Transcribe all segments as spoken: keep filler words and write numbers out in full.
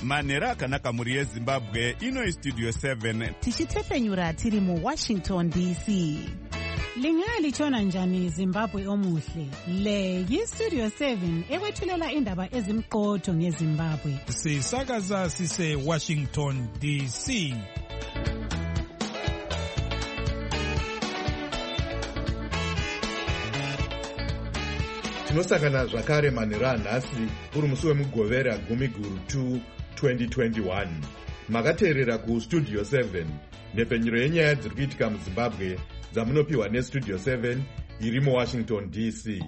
manhero akanaka mhuri yezimbabwe. Ino istudio seven tichitefenyura tiri muwashington D C. Lingalitshona njani Zimbabwe omuhle? Le yistudio seven ekwethulela indaba ezimqotho ngeZimbabwe. Sisakaza sise Washington D C. Tinosangana zvakare manhero anhasi uri musi wemugovera gumi guru two twenty twenty-one. Makateerera kustudio seven, nhepfenyuro yenyaya dziri kuitika muZimbabwe dzamunopiwa nestudio seven iri muWashington D C.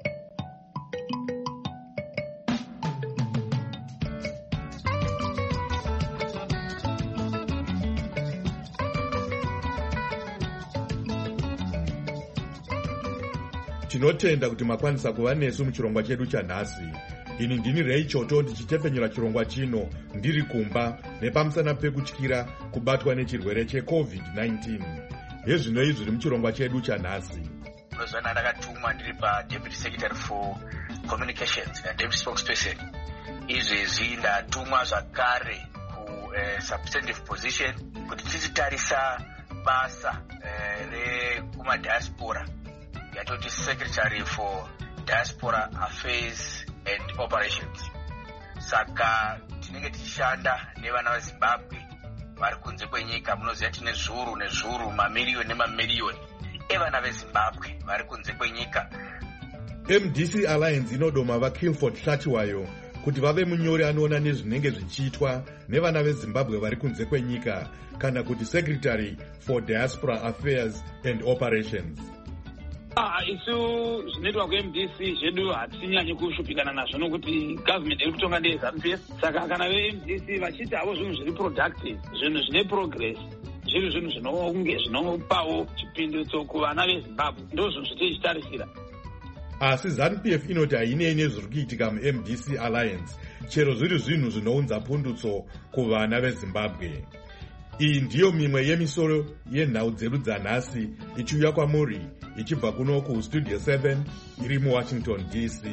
Tinotenda kuti makwanisa kuva nesu muchirongwa chedu chanhasi. Ini ndini Ray Choto ndichitefenyura chirongwa chino ndiri kumba nepamusana pekutyira kubatwa nechirwere checovid nineteen. Hezvino izvi zviri muchirongwa chedu chanhasi. Unozwana ndakatumwa ndiri paDeputy Secretary for Communications naDeputy Spokesperson. Izvezvi ndatumwa zvakare ku-substantive position kuti tichitarisa basa rekumadiaspora yatoti Secretary for Diaspora Affairs and Operations. Saka tinenge tichishanda nevana veZimbabwe vari kunze kwenyika. Munoziva tine zviuru nezviuru, mamiliyoni nemamiliyoni evana veZimbabwe vari kunze kwenyika. M D C Alliance inodoma vaKilford Hlatiwayo kuti vave munyori anoona nezvinenge zvichiitwa nevana veZimbabwe vari kunze kwenyika, kana kuti Secretary for Diaspora Affairs and Operations. Ah, isu zvinoitwa ku-M D C zvedu hatinyanyi kushupikana nazvo nokuti government iri kutonga neZANU P F. Saka kana ve-M D C vachiti havo zvinhu zviri productive, zvinhu zvine progress, zviri zvinhu zvinonge zvinopawo chipindutso kuvana veZimbabwe, ndo zvinhu zvatichitarisira. Asi ZANU P F inoti hainei nezviri kuitika mu-M D C Alliance, chero zviri zvinhu zvinounza pundutso kuvana veZimbabwe. Iyi ndiyo mimwe yemisoro yenhau dzedu dzanhasi ichiuya kwamuri ichibva kuno kustudio seven iri muWashington D C.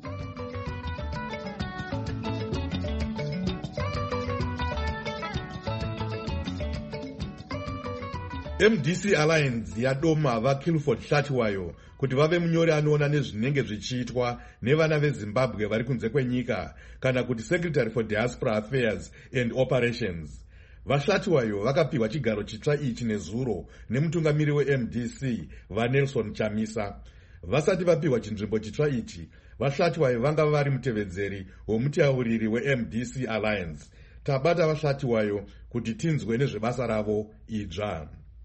M D C Alliance yadoma vaKilford Hlatiwayo kuti vave munyori anoona nezvinenge zvichiitwa nevana veZimbabwe vari kunze kwenyika, kana kuti Secretary for Diaspora Affairs and Operations. VaHlatiwayo vakapiwa chigaro chitsva ichi nezuro nemutungamiri we-M D C vaNelson Chamisa. Vasati vapiwa chinzvimbo chitsva ichi, vaHlatiwayo vanga vari mutevedzeri womutauriri we-M D C Alliance. Tabata vaHlatiwayo kuti tinzwe nezvebasa ravo idzva.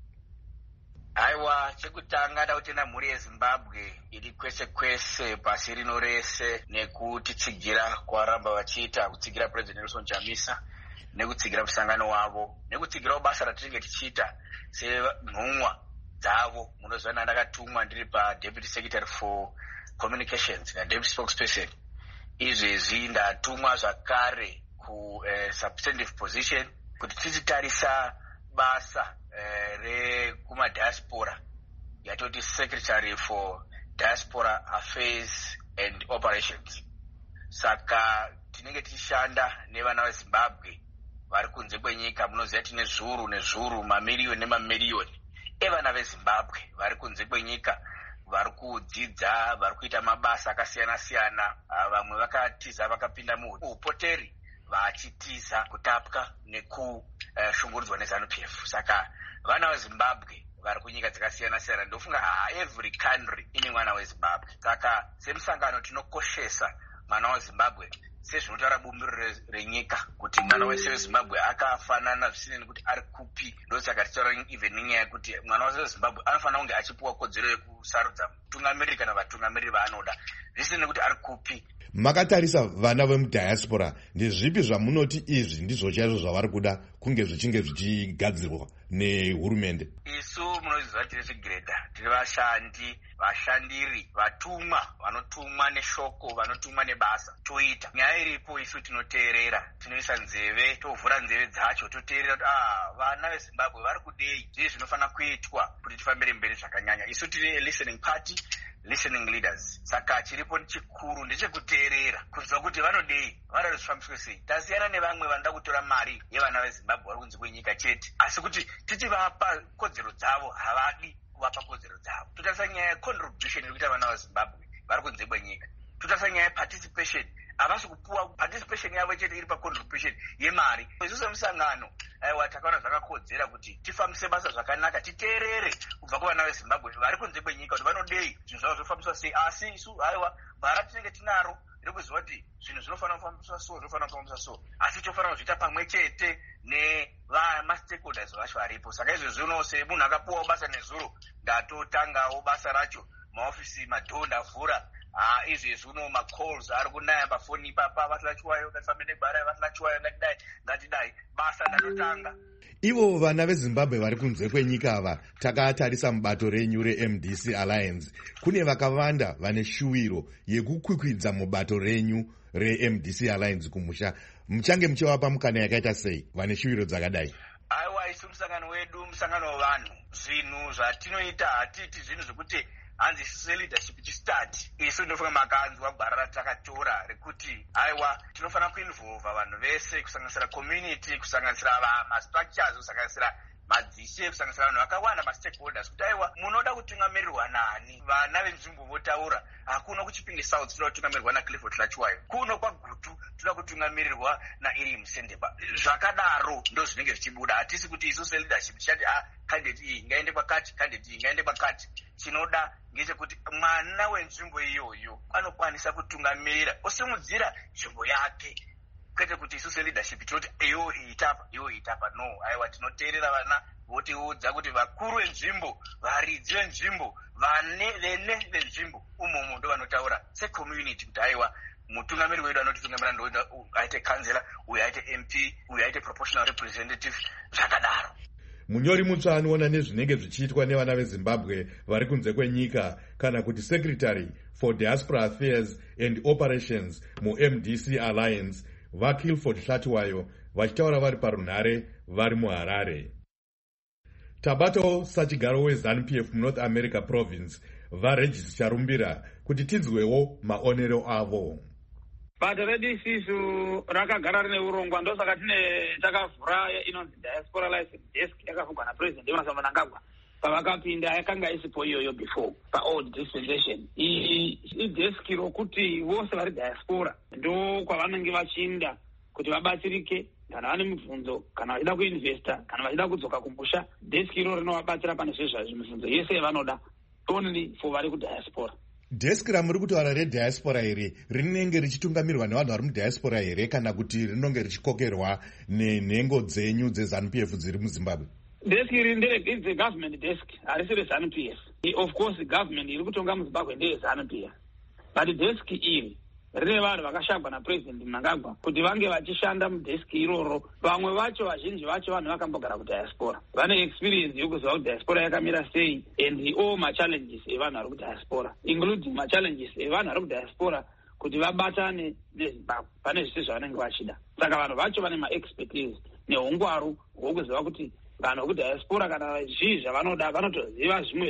Aiwa, chekutanga ndautenda mhuri yeZimbabwe iri kwese kwese pasi rino rese nekutitsigira kwaramba vachiita, kutsigira President Nelson Chamisa, nekutsigira musangano wavo, nekutsigira basa ratinenge tichiita senhumwa dzavo. Munozwana ndakatumwa ndiri paDeputy Secretary for Communications naDeputy Spokesperson. Izvezvi ndatumwa zvakare ku-substantive position kuti tichitarisa basa rekumadiaspora yatoti Secretary for Diaspora Affairs and Operations. Saka tinenge tichishanda nevana veZimbabwe vari kunze kwenyika. Munoziva tine zviuru nezviuru, mamiliyoni nemamiliyoni evana veZimbabwe vari kunze kwenyika, vari kudzidza, vari kuita mabasa akasiyana siyana. Vamwe vakatiza vakapinda muupoteri vachitiza kutapwa nekushungurudzwa neZANU P F. Saka vana veZimbabwe vari kunyika dzakasiyana siyana. Ndofunga every country ine mwana weZimbabwe. Saka semusangano tinokoshesa mwana weZimbabwe sezvinotaura bumbiro renyika kuti mwana wese weZimbabwe akafanana zvisina nekuti ari kupi. Ndosaka tichitaura even nenyaya yekuti mwana wese weZimbabwe anofanira kunge achipiwa kodzero yekusarudza mutungamiriri kana vatungamiriri vaanoda zvisina nekuti ari kupi. Makatarisa vana vemudiaspora, ndezvipi zvamunoti izvi ndizvo chaizvo zvavari kuda kunge zvichinge zvichigadzirwa nehurumende? Isu munoziva tiri zvigiredha, tiri vashandi, vashandiri, vatumwa, vanotumwa neshoko, vanotumwa nebasa. Toita nyaya iripo, isu tinoteerera, tinoisa nzeve, tovhura nzeve dzacho, toteerera kuti ah, vana veZimbabwe vari kudei, zvii zvinofanira kuitwa kuti tifambire mberi zvakanyanya. Isu tiri listening party, listening leaders. Saka chiripo chikuru ndechekuteerera, kunzwa kuti vanodei, vanoda zvifambiswe sei. Tasiyana nevamwe vanoda kutora mari yevana veZimbabwe vari kunze kwenyika chete, asi kuti tichivapa kodzero dzavo havadi kuvapa kodzero dzavo. Totarisa nyaya yecontribution iri kuita vana veZimbabwe vari kunze kwenyika. Totarisa nyaya yeparticipation, havasi kupuwa participation yavo chete iri pacontribution yemari. Isu semusangano aiwa takaona zvakakodzera kuti tifambise basa zvakanaka, titeerere kubva kuvana veZimbabwe vari kunze kwenyika kuti vanodei, zvinhu zvavo zvofambiswa sei. Asi isu aiwa bhara tinenge tinaro rekuziva kuti zvinhu zvinofanira kufambiswa so, zvinofanira kufambiswa so, asi tofanira kuzviita pamwe chete nemastakeholders vacho varipo. Saka izvezvi unose munhu akapuwawo basa nezuro, ndatotangawo basa racho, maofisi madhoo ndavhura. Ah, izvezvi uno macalls ari kunaya pafoni ipapa, vatlachiwayo ngatifambe nebhara, vatlachiwayo ngatidai ngatidai, basa ndatotanga. Ivo vana veZimbabwe vari kunze kwenyika ava takatarisa mubato renyu reM D C Alliance, kune vakawanda vane shuwiro yekukwikwidza mubato renyu reM D C Alliance kumusha. Muchange muchivapa mukana yakaita sei vane shuwiro dzakadai? Aiwa, isu musangano wedu musangano wevanhu, zvinhu zvatinoita hatiti zvinhu zvekuti hanzi isusu leadership chistati. Isu ndinofunga makanzwa gwara ratakatora rekuti aiwa tinofanira kuinvolva vanhu vese, kusanganisira community, kusanganisira mastructures, kusanganisira madzishe, kusanganisira vanhu vakawanda mastakeholders, kuti aiwa munoda kutungamirirwa nani. Vana venzvimbo votaura hakuna kuchipinge South tinoda kutungamirirwa naClifford Hlachiwayo, kuno kwaGutu toda kutungamirirwa naIri Musendeba. Zvakadaro ndo zvinenge zvichibuda. Hatisi kuti isusu leadership tichati ah candidate iyi ngaende kwakati, candidate iyi ngaende kwakati. Chinoda ngechekuti mwana wenzvimbo iyoyo anokwanisa kutungamirira, osimudzira nzvimbo yake, kwete kuti isusu leadership tinoti iyo itapa iyo itapa. No, aiwa tinoteerera vana votiudza kuti vakuru venzvimbo, varidzi venzvimbo, vane vene venzvimbo umomo ndo vanotaura secommunity kuti aiwa mutungamiri wedu anotitungamira ndoenda aite kansela, uyu aite M P, uyu aite proportional representative, zvakadaro. Munyori mutsva anoona nezvinenge zvichiitwa nevana veZimbabwe vari kunze kwenyika kana kuti Secretary for Diaspora Affairs and Operations muM D C Alliance, vaKilford Hlachiwayo, vachitaura vari parunhare vari muHarare. Tabatawo sachigaro weZANU P F muNorth America Province vaRegis Charumbira kuti tinzwewo maonero avo. Bato redu isisu rakagara rine urongwa, ndosaka tine takavhura inonzi diaspora license desk yakavhurwa naPresident Emmerson Mnangagwa pavakapinda, yakanga isipo iyoyo before paold dispensation. Iyi idesk rokuti vose vari diaspora ndo kwavanenge vachiinda kuti vabatsirike kana vane mibvunzo, kana vachida kuinvesta, kana vachida kudzoka kumusha. Desk iro rinovabatsira pane zvezvazvo mibvunzo yese yavanoda, only for vari kudiaspora. Desk ramuri kutaura rediaspora here rinenge richitungamirirwa nevanhu vari mudiaspora here kana kuti rinonge richikokerwa nenhengo dzenyu dzeZANU P F dziri muZimbabwe? Desk iri ndere government desk, harisi reZANU P F. Of course government iri kutonga muZimbabwe ndeyeZANU P F, but desk iri rine vanhu vakashagwa naPresident Mnangagwa kuti vange vachishanda mudesk iroro. Vamwe vacho, vazhinji vacho vanhu vakambogara kudiaspora, vane experience yokuziva kuti diaspora yakamira sei and all machallenges evanhu vari kudiaspora, including machallenges evanhu vari kudiaspora kuti vabatane neZimbabwe. Pane zvese zvavanenge vachida. Saka vanhu vacho vane maexpertise neungwaru hwokuziva kuti vanhu vekudiaspora kana zvii zvavanoda vanotoziva zvimwe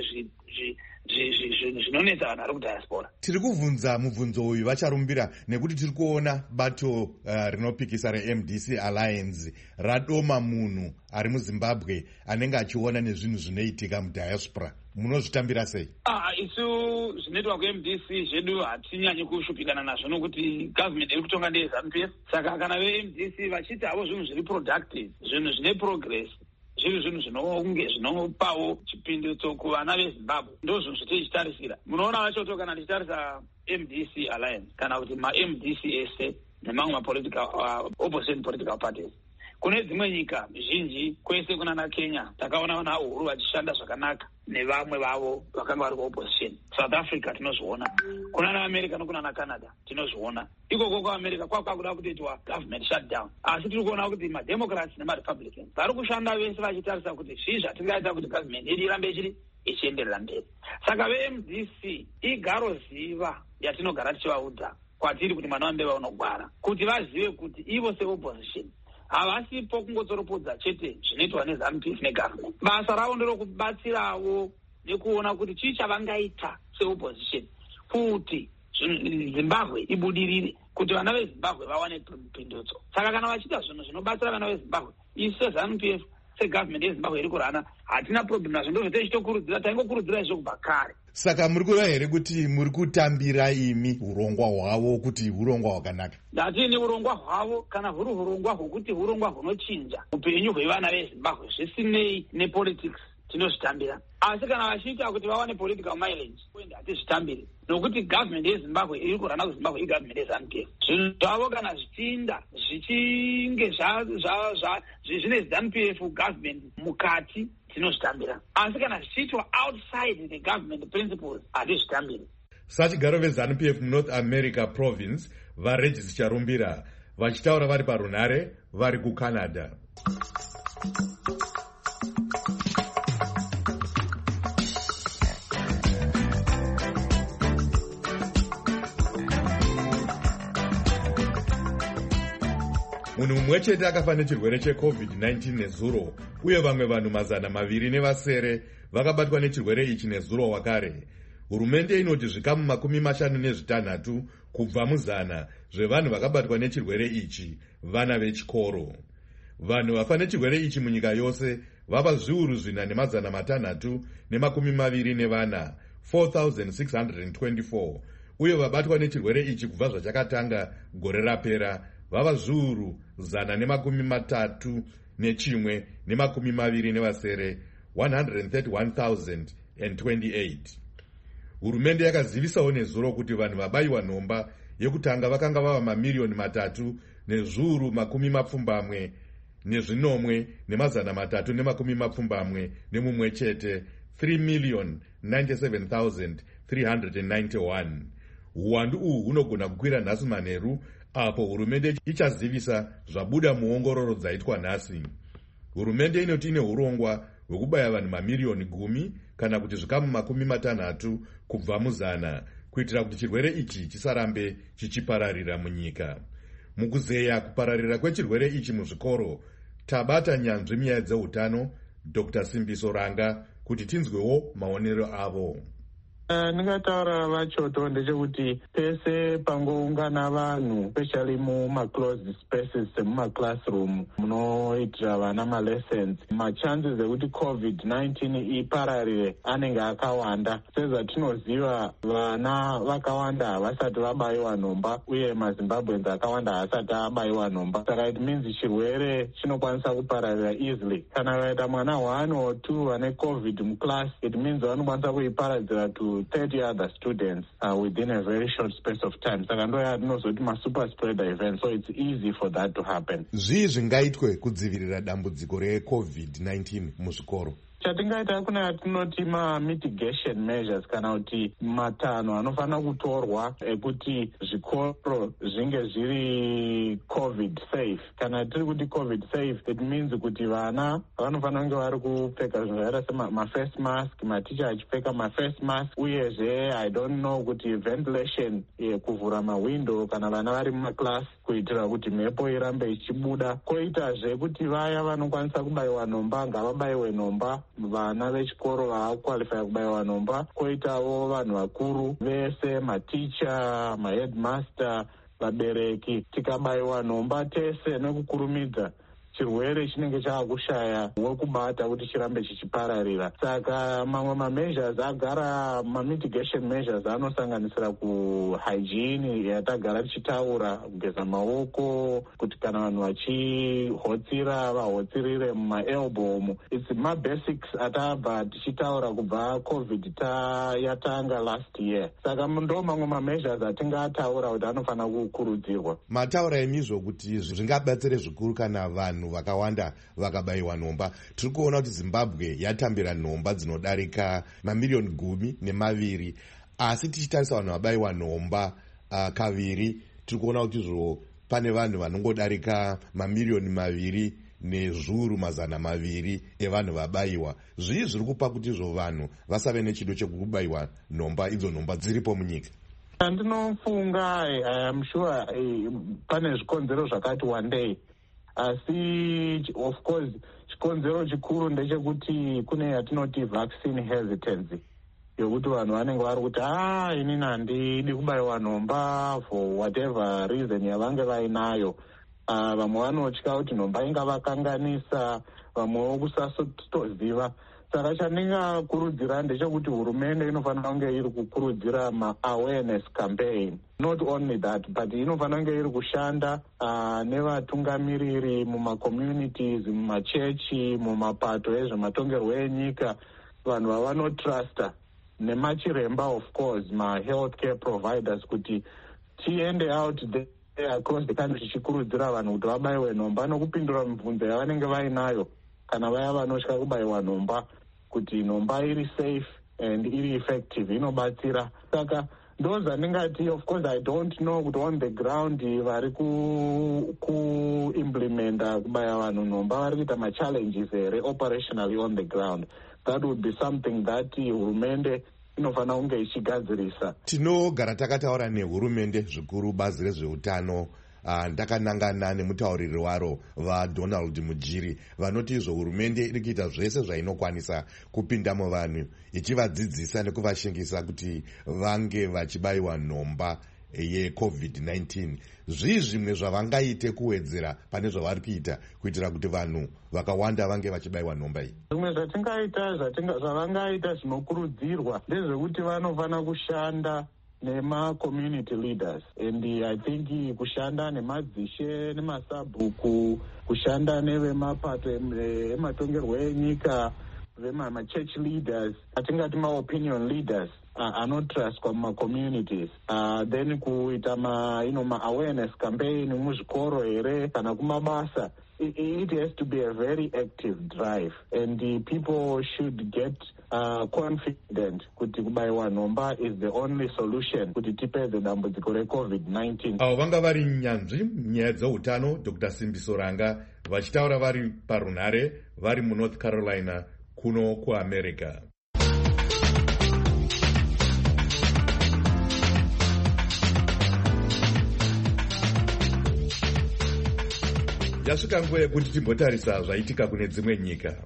zvinonetsa vanhu vari kudiaspora. Tiri kuvhunza mubvunzo uyu vacharumbira nekuti tiri kuona bato uh, rinopikisa reM D C Alliance radoma munhu ari muZimbabwe anenge achiona nezvinhu zvinoitika mudiaspora. Munozvitambira sei? Ah, isu zvinoitwa kuM D C zvedu hatinyanyi kushupikana nazvo nokuti government iri kutonga ndeyeZANU P F. Saka kana veM D C vachiti havo zvinhu zviri productive, zvinhu zvine progress, zviri zvinhu zvinonge zvinopawo chipindiso kuvana veZimbabwe, ndo zvinhu zvatichitarisira. Munoona vachoto kana tichitarisa M D C Alliance kana kuti maM D C ese nemamwe mapolitical uh, opposition political parties, kune dzimwe nyika zhinji kwese kunana Kenya takaona vana uhuru vachishanda zvakanaka nevamwe vavo vakanga vari kuopposition. South Africa tinozviona, kunana America nokunana Canada tinozviona. Ikoko kuAmerica kwakwakuda kutoitwa government shutdown, asi tiri kuona kuti mademocrats nemarepublicans vari kushanda vese vachitarisa kuti zvii zvatingaita kuti government yedu irambe ichiri ichienderera mberi. Saka ve-M D C igaro ziva yatinogara tichivaudza kwatiri kuti mwana wambeva unogwara, kuti vazive kuti ivo seopposition havasipo kungotsoropodza chete zvinoitwa neZANU P F negovernment. Basa ravo nderokubatsirawo nekuona kuti chii chavangaita seopposition kuti Zimbabwe ibudirire, kuti vana veZimbabwe vawane pindutso. Saka kana vachiita zvinhu zvinobatsira vana veZimbabwe, isu seZANU P F segovernment yeZimbabwe iri kurana hatina problem nazvo, ndozvo tichitokurudzira, taingokurudzira izvo kubva kare. Saka muri kuva here kuti muri kutambira imi urongwa hwavo kuti urongwa hwakanaka? Ndatini urongwa hwavo kana huri urongwa hwokuti urongwa hunochinja upenyu hwevana veZimbabwe zvisinei nepolitics tinozvitambira. Asi kana vachiita kuti vawane political mileage uende hatizvitambiri, nokuti government yeZimbabwe iri kurana kuZimbabwe igovernment yeZANU P F. Zvinhu zvavo kana zvichinda zvichinge zvine ZANU P F government mukati tinozvitambira, asi kana zvichiitwa outside the government principles hatizvitambiri. Sachigaro veZANU P F muNorth America province vaRegis Charumbira vachitaura vari parunhare vari kuCanada. Munhu mumwe chete akafa nechirwere checovid nineteen nezuro, uye vamwe vanhu mazana maviri nevasere vakabatwa nechirwere ichi nezuro wakare. Hurumende inoti zvikamu makumi mashanu nezvitanhatu kubva muzana zvevanhu vakabatwa nechirwere ichi vana vechikoro. Vanhu vafa nechirwere ichi munyika yose vava zviuru zvina nemazana matanhatu nemakumi maviri nevana, four thousand six hundred twenty-four, uye vabatwa nechirwere ichi kubva zvachakatanga gore rapera vava zviuru zana nemakumi matatu nechimwe nemakumi maviri nevasere, one hundred thirty-one thousand twenty-eight. Hurumende yakazivisawo nezuro kuti vanhu vabayiwa nhomba yekutanga vakanga vava mamiriyoni matatu nezviuru makumi mapfumbamwe nezvinomwe nemazana matatu nemakumi mapfumbamwe nemumwe chete, three million ninety-seven thousand three hundred ninety-one. Uwandu uhu hunogona kukwira nhasi manheru apo hurumende ichazivisa zvabuda muongororo dzaitwa nhasi. Hurumende inoti ine urongwa hwekubaya vanhu mamiriyoni gumi kana kuti zvikamu makumi matanhatu kubva muzana kuitira kuti chirwere ichi chisarambe chichipararira munyika. Mukuzeya kupararira kwechirwere ichi muzvikoro, tabata nyanzvi munyaya dzeutano Doctor Simbiso Ranga kuti tinzwewo maonero avo. Ndingataura vachoto ndechekuti pese pangoungana vanhu especially mumaclosed spaces semumaclassroom munoitira vana malessons, machances ekuti covid nineteen ipararire anenge akawanda. Sezvatinoziva vana vakawanda havasati vabayiwa nhomba uye maZimbabweans akawanda haasati abayiwa nhomba, saka it means chirwere chinokwanisa kupararira easily. Kana vaita mwana one or two vane covid muclass, it means vanokwanisa kuiparadzira to thirty other students uh, within a very short space of time. Saka ndo yatinozoti ma-super spreader event, so it's easy for that to happen. Zvii zvingaitwe kudzivirira dambudziko recovid nineteen muzvikoro? Chatingaita kuna yatinoti ma-mitigation measures kana kuti matanho anofanira kutorwa ekuti zvikoro zvinge zviri covid safe. Kana tiri kuti covid safe, it means kuti vana vanofanira kunge vari kupfeka zvinhu zvakaita sema-face mask, maticha achipfeka ma-face mask, uyezve I don't know kuti ventilation, eh, kuvhura mawindow kana vana vari mumaclass kuitira kuti mhepo irambe ichibuda. Koitazve kuti vaya vanokwanisa kubayiwa nhomba ngavabayiwe nhomba, vana vechikoro vaakukwalifya kubayiwa nhomba. Koitawo vanhu vakuru vese, maticha, maheadmaster, vabereki, tikabayiwa nhomba tese nekukurumidza, chirwere chinenge chaakushaya wekubata kuti chirambe chichipararira. Saka mamwe ma-measures agara, ma-mitigation measures anosanganisira kuhygiene yatagara tichitaura, kugeza maoko, kuti kana vanhu vachihotsira vahotsirire mumaelbow. It's ma-basics atabva tichitaura kubva covid ta yatanga last year. Saka ndo mamwe ma-measures atingataura kuti anofanira kukurudzirwa. Mataura emizvo kuti zvingabatsire zvikuru kana vanhu vanhu vakawanda vakabayiwa nhomba. Tiri kuona kuti Zimbabwe yatambira nhomba dzinodarika mamiliyoni gumi nemaviri, asi tichitarisa vanhu vabayiwa nhomba uh, kaviri, tiri kuona kuti zvo pane vanhu vanongodarika mamiliyoni maviri nezviuru mazana maviri evanhu vabayiwa. Zvii zviri kupa kuti izvo vanhu vasave nechido chekubayiwa nhomba idzo nhomba dziripo munyika? Ndinofunga I'm sure pane zvikonzero zvakati wandei, asi of course chikonzero chikuru ndechekuti kune yatinoti vaccine hesitancy, yokuti vanhu vanenge vari kuti ah inini handidi kubayiwa nhomba for whatever reason yavange vainayo. Uh, vamwe vanotya kuti nhomba ingavakanganisa, vamwewo kusatoziva. Saka chandingakurudzira ndechekuti hurumende inofanira kunge iri kukurudzira ma-awareness campaign. Not only that, but inofanira kunge iri kushanda uh, nevatungamiriri muma-communities, mumachechi, mumapato ezvematongerwo enyika, vanhu vavanotrasta, nemachiremba of course, ma-healthcare providers, kuti tiende out there across the country tichikurudzira vanhu kuti vabayiwe nhomba nokupindura mibvunzo yavanenge vainayo kana vaya vanotya kubayiwa nhomba, kuti nhomba iri safe and iri effective inobatsira. Saka ndo zvandingati, of course I don't know kuti on the ground vari kuimplementa kubaya vanhu nhomba vari kuita machallenges here operationally on the ground. That would be something that hurumende inofanira kunge ichigadzirisa. Tinogara takataura nehurumende zvikuru bazi rezveutano. Uh, ndakanangana nemutauriri waro vaDonald Mujiri vanoti izvo hurumende iri kuita zvese zvainokwanisa kupinda muvanhu ichivadzidzisa nekuvashingisa kuti vange vachibayiwa nhomba yecovid nineteen. Zvii zvimwe zvavangaite kuwedzera pane zvavari kuita kuitira kuti vanhu vakawanda vange vachibayiwa nhomba iyi? Zvimwe zvatingaita zvavangaita zvinokurudzirwa ndezvekuti vanofanira kushanda nema-community leaders, and I think kushanda nemadzishe nemasabhuku, kushanda nevemapato ematongerwo enyika, vema-church leaders, atingati ma-opinion leaders uh, anotrustwa muma-communities, uh, then kuita ma, you know, ma-awareness campaign muzvikoro here kana kumabasa. It, it has to be a very active drive, and the people should get uh, confident kuti kubayiwa nhomba is the only solution kuti tipedze dambudziko recovid nineteen. Avo vanga vari nyanzvi nyaya dzeutano Doctor Simbiso Ranga vachitaura vari parunhare vari muNorth Carolina kuno kuAmerica. Yasvika nguva yekuti timbotarisa zvaitika kune dzimwe nyika.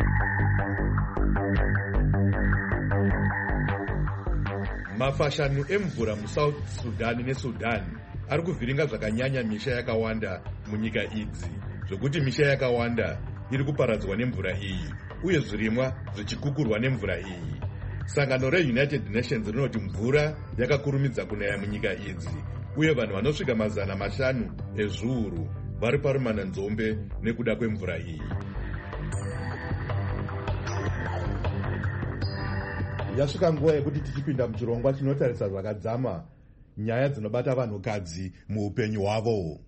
Mafashanu emvura muSouth Sudan neSudan ari kuvhiringa zvakanyanya misha yakawanda munyika idzi, zvokuti misha yakawanda iri kuparadzwa nemvura iyi uye zvirimwa zvichikukurwa nemvura iyi. Sangano reUnited Nations rinoti mvura yakakurumidza kunaya munyika idzi uye vanhu vanosvika mazana mashanu ezviuru vari parumana nzombe nekuda kwemvura iyi. Yasvika nguva yekuti tichipinda muchirongwa chinotarisa zvakadzama nyaya dzinobata vanhukadzi muupenyu hwavo.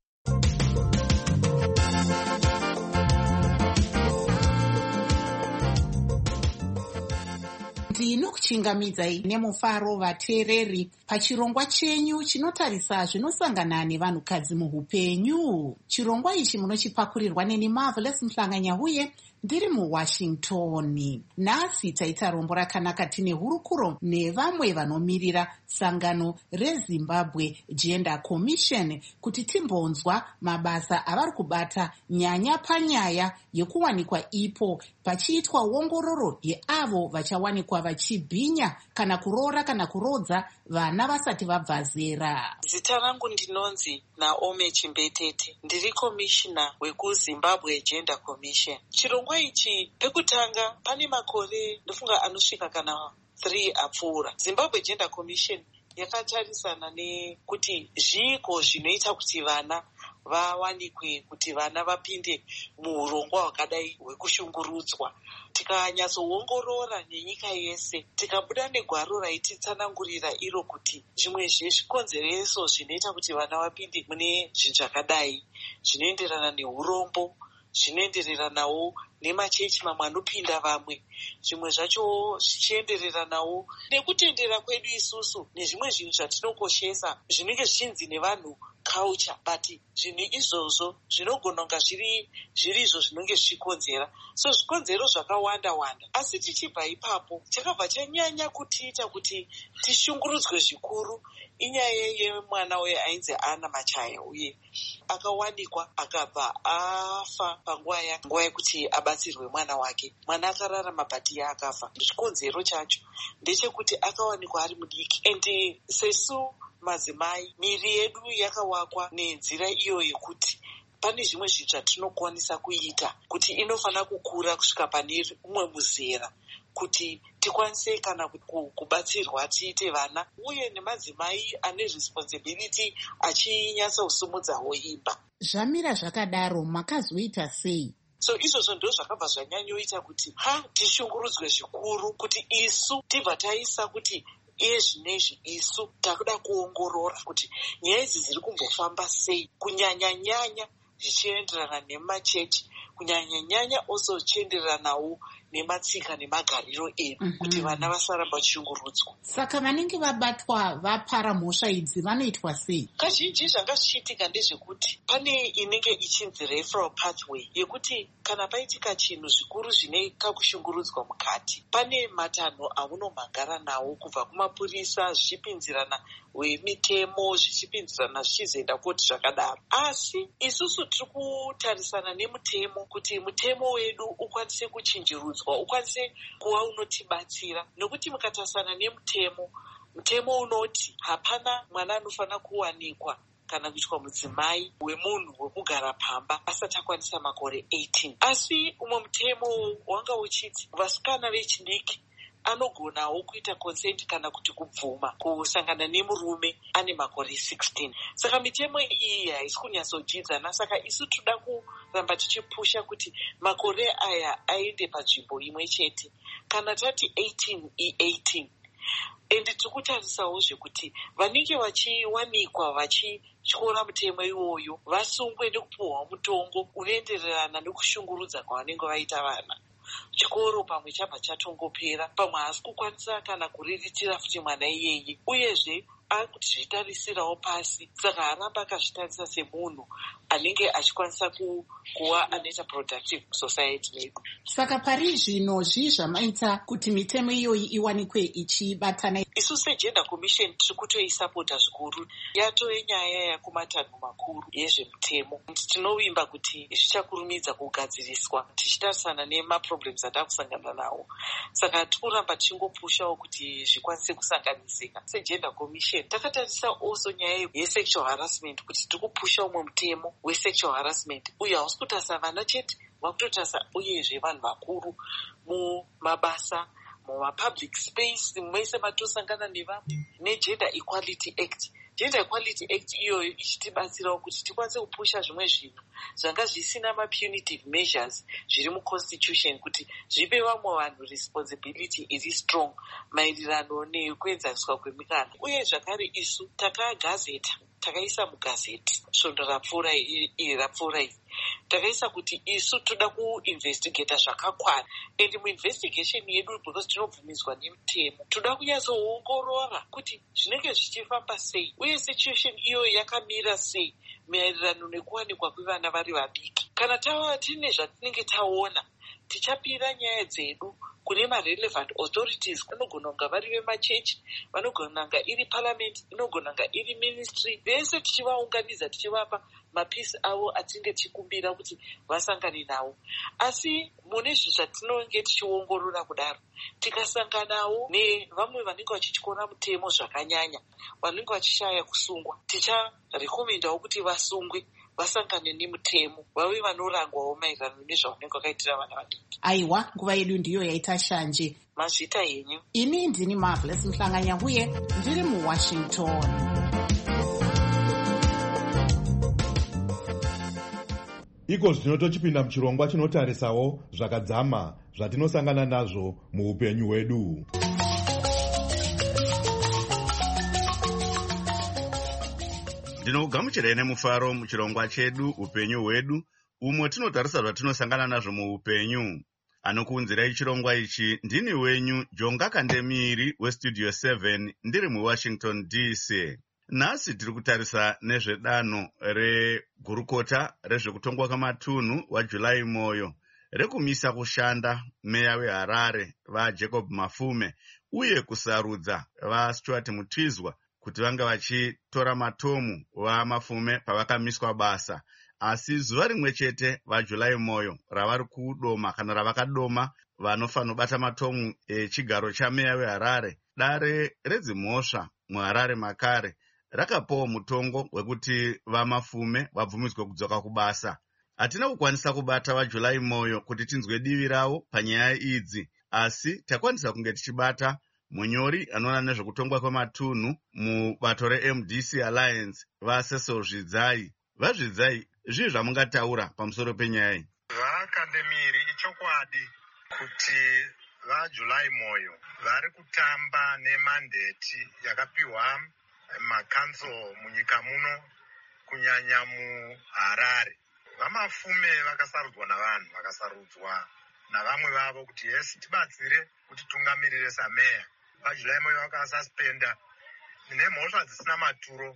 ndinokuchingamidzai nemufaro vateereri pachirongwa chenyu chinotarisa zvinosangana nevanhukadzi muupenyu. Chirongwa ichi munochipakurirwa neni Marvelous Mhlanganya uye ndiri muWashington. Nhasi taita rombo rakanaka tine hurukuro nevamwe vanomirira sangano reZimbabwe Gender Commission kuti timbonzwa mabasa avari kubata nyanya panyaya yekuwanikwa ipo pachiitwa ongororo yeavo vachawanikwa vachibhinya kana kuroora kana kurodza vana vasati vabva zera. Zita rangu ndinonzi Naomi Chimbetete, ndiri komishina wekuZimbabwe Gender Commission. Chirongwa ichi pekutanga pane makore ndofunga anosvika kana three apfuura. Zimbabwe Gender Commission yakatarisana nekuti zviiko zvinoita kuti vana vawanikwe, kuti vana vapinde muurongwa hwakadai hwekushungurudzwa. Tikanyatsoongorora nenyika yese, tikabuda negwaro raititsanangurira iro kuti zvimwe zvezvikonzereso zvinoita kuti vana vapinde mune zvinhu zvakadai zvinoenderana neurombo, zvinoendereranawo nemachechi mamwe anopinda vamwe, zvimwe zvacho zvichiendereranawo nekutendera kwedu isusu nezvimwe zvinhu zvatinokoshesa zvinenge zvichinzi nevanhu culture, but zvinhu izvozvo zvinogona kunga zviri zviri izvo zvinenge zvichikonzera. So zvikonzero zvakawanda wanda, asi tichibva ipapo chakabva chanyanya kutiita kuti tishungurudzwe zvikuru inyaya yemwana uye ainzi Ana Machaya, uye akawanikwa akabva afa panguva nguva yekuti abatsirwe mwana wake. Mwana akararama bhati yaakafa. Chikonzero chacho ndechekuti akawanikwa ari mudiki, and sesu madzimai miri yedu yakawakwa nenzira iyo yekuti pane zvimwe zvinhu zvatinokwanisa kuita kuti inofana kukura kusvika pane umwe muzera kuti tikwanise kana kubatsirwa tiite vana, uye nemadzimai ane responsibility achinyatsa kusumudzawo imba. Zvamira zvakadaro, makazoita sei? So izvozvo ndo zvakabva zvanyanyoita kuti ha tishungurudzwe zvikuru kuti isu tibva taisa kuti iye zvinezvi isu takuda kuongorora kuti nyaya idzi dziri kumbofamba sei, kunyanya-nyanya zvichienderana nemachechi, kunyanya-nyanya also zvichienderanawo nematsika nemagariro edu, mm -hmm. kuti vana vasaramba vachishungurudzwa. Saka vanenge vabatwa vapara mhosva idzi vanoitwa sei? Kazhinji zvanga zvichiitika ndezvekuti pane inenge ichinzi referral pathway yekuti kana paitika chinhu zvikuru zvine kakushungurudzwa mukati, pane matanho aunomhangara nawo kubva kumapurisa zvichipinzirana wemitemo zvichipinzirana zvichizoenda koti zvakadaro. Asi isusu tiri kutarisana nemutemo kuti mutemo wedu ukwanise kuchinjirudzwa, ukwanise kuva unotibatsira, nokuti mukatarisana nemutemo, mutemo unoti hapana mwana anofanira kuwanikwa kana kuitwa mudzimai wemunhu wekugara pamba asati akwanisa makore eighteen. Asi umwe mutemo wanga uchiti vasikana vechidiki anogonawo kuita consent kana kuti kubvuma kusangana nemurume ane makore sixteen. Saka mitemo iyi haisi kunyatsodzidzana, saka isu toda kuramba tichipusha kuti makore aya aende panzvimbo imwe chete. Kana tati eighteen i eighteen, endi tiri kutarisawo zvekuti vanenge vachiwanikwa vachityora mutemo iwoyo vasungwe nekupuhwa mutongo unoendererana nekushungurudza kwavanenge vaita vana. Chikoro pamwe chabva chatongopera, pamwe haasi kukwanisa kana kuriritira futi mwana iyeye, uyezve akuti zvitarisirawo pasi, saka haramba akazvitarisa semunhu anenge achikwanisa ku, kuva anoita productive society medu. Saka pari zvino zvii zvamaita kuti mitemo iyoyi iwanikwe ichibatana? Isu seGender Commission tiri kutoisapota zvikuru, yatove nyaya yakumatanho makuru yezvemutemo. Tinovimba kuti zvichakurumidza kugadziriswa tichitarisana nemaproblems atakusangana nawo, saka tiri kuramba tichingopushawo kuti zvikwanise kusanganisika. SeGender Commission takatarisa also nyaya yesexual harassment, kuti tiri kupusha umwe mutemo wesexual harassment, uye hausi kutarisa vana chete, vakutotarisa uyezve vanhu vakuru mumabasa, mumapublic space, mese matosangana nevamwe, neGender Equality Act. Gender Equality Act iyoyo ichitibatsirawo kuti tikwanise kupusha zvimwe zvinhu zvanga zvisina mapunitive measures zviri muconstitution, kuti zvipe vamwe vanhu responsibility iri strong maererano nekuenzaniswa kwemikana. Uye zvakare isu takagazeta, takaisa mugazeti svondo rapfuura iri rapfuura iri, takaisa kuti isu toda kuinvestigata zvakakwana, and muinvestigation yedu because tinobvumidzwa nemutemo toda kunyatsoongorora kuti zvinenge zvichifamba sei uye situation iyo yakamira sei maererano nekuwanikwa kwevana vari vadiki. Kana tava tine zvatinenge taona, tichapira nyaya dzedu kune marelevant authorities, vanogona kunga vari vemachechi, vanogona kunga iri parliament, inogona kunga iri ministry, vese tichivaunganidza tichivapa mapisi avo atinge tichikumbira kuti vasangane nawo. Asi mune zvinhu zvatinenge tichiongorora kudaro, tikasanganawo nevamwe vanenge vachityora mutemo zvakanyanya, vanenge vachishaya kusungwa, ticharekomendawo kuti vasungwe, vasangane nemutemo, vave vanorangwawo maererano nezvavanenge vakaitira vana vadiki. Aiwa, nguva yedu ndiyo yaita shanje. Mazvita henyu. Ini ndini Marvelous Mhlanganyambuye, ndiri muWashington. Iko zvino tochipinda muchirongwa chinotarisawo zvakadzama zvatinosangana nazvo muupenyu hwedu. Ndinokugamuchirai nemufaro muchirongwa chedu upenyu hwedu, umwe tinotarisa zvatinosangana nazvo muupenyu. Anokuunzirai chirongwa ichi ndini wenyu Jonga Kandemiri westudio seven ndiri muWashington D C. Nhasi tiri kutarisa nezvedanho regurukota rezvekutongwa kwamatunhu waJuly Moyo rekumisa kushanda meya weHarare vaJacob Mafume uye kusarudza vaStuart Mutizwa kuti vange vachitora matomu vaMafume pavakamiswa basa. Asi zuva rimwe chete vaJuly Moyo ravari kudoma kana ravakadoma vanofanira bata matomu echigaro chameya weHarare, dare redzimhosva muHarare makare rakapawo mutongo wekuti vaMafume vabvumidzwe kudzoka kubasa. Hatina kukwanisa kubata vaJuly Moyo kuti tinzwe divi ravo panyaya idzi, asi takwanisa kunge tichibata munyori anoona nezvekutongwa kwematunhu mubato reM D C Alliance vaCecil Zvidzai. VaZvidzai, zvii zvamungataura pamusoro penyaya iyi? VaKandemiri, ichokwadi kuti vaJuly Moyo vari kutamba nemandeti yakapiwa makanzo munyika muno, kunyanya muHarare. VaMafume vakasarudzwa navanhu, vakasarudzwa navamwe vavo kuti yes tibatsire kuti tungamirire sameya. VaJuly Moyo vakasuspenda nemhosva dzisina maturo,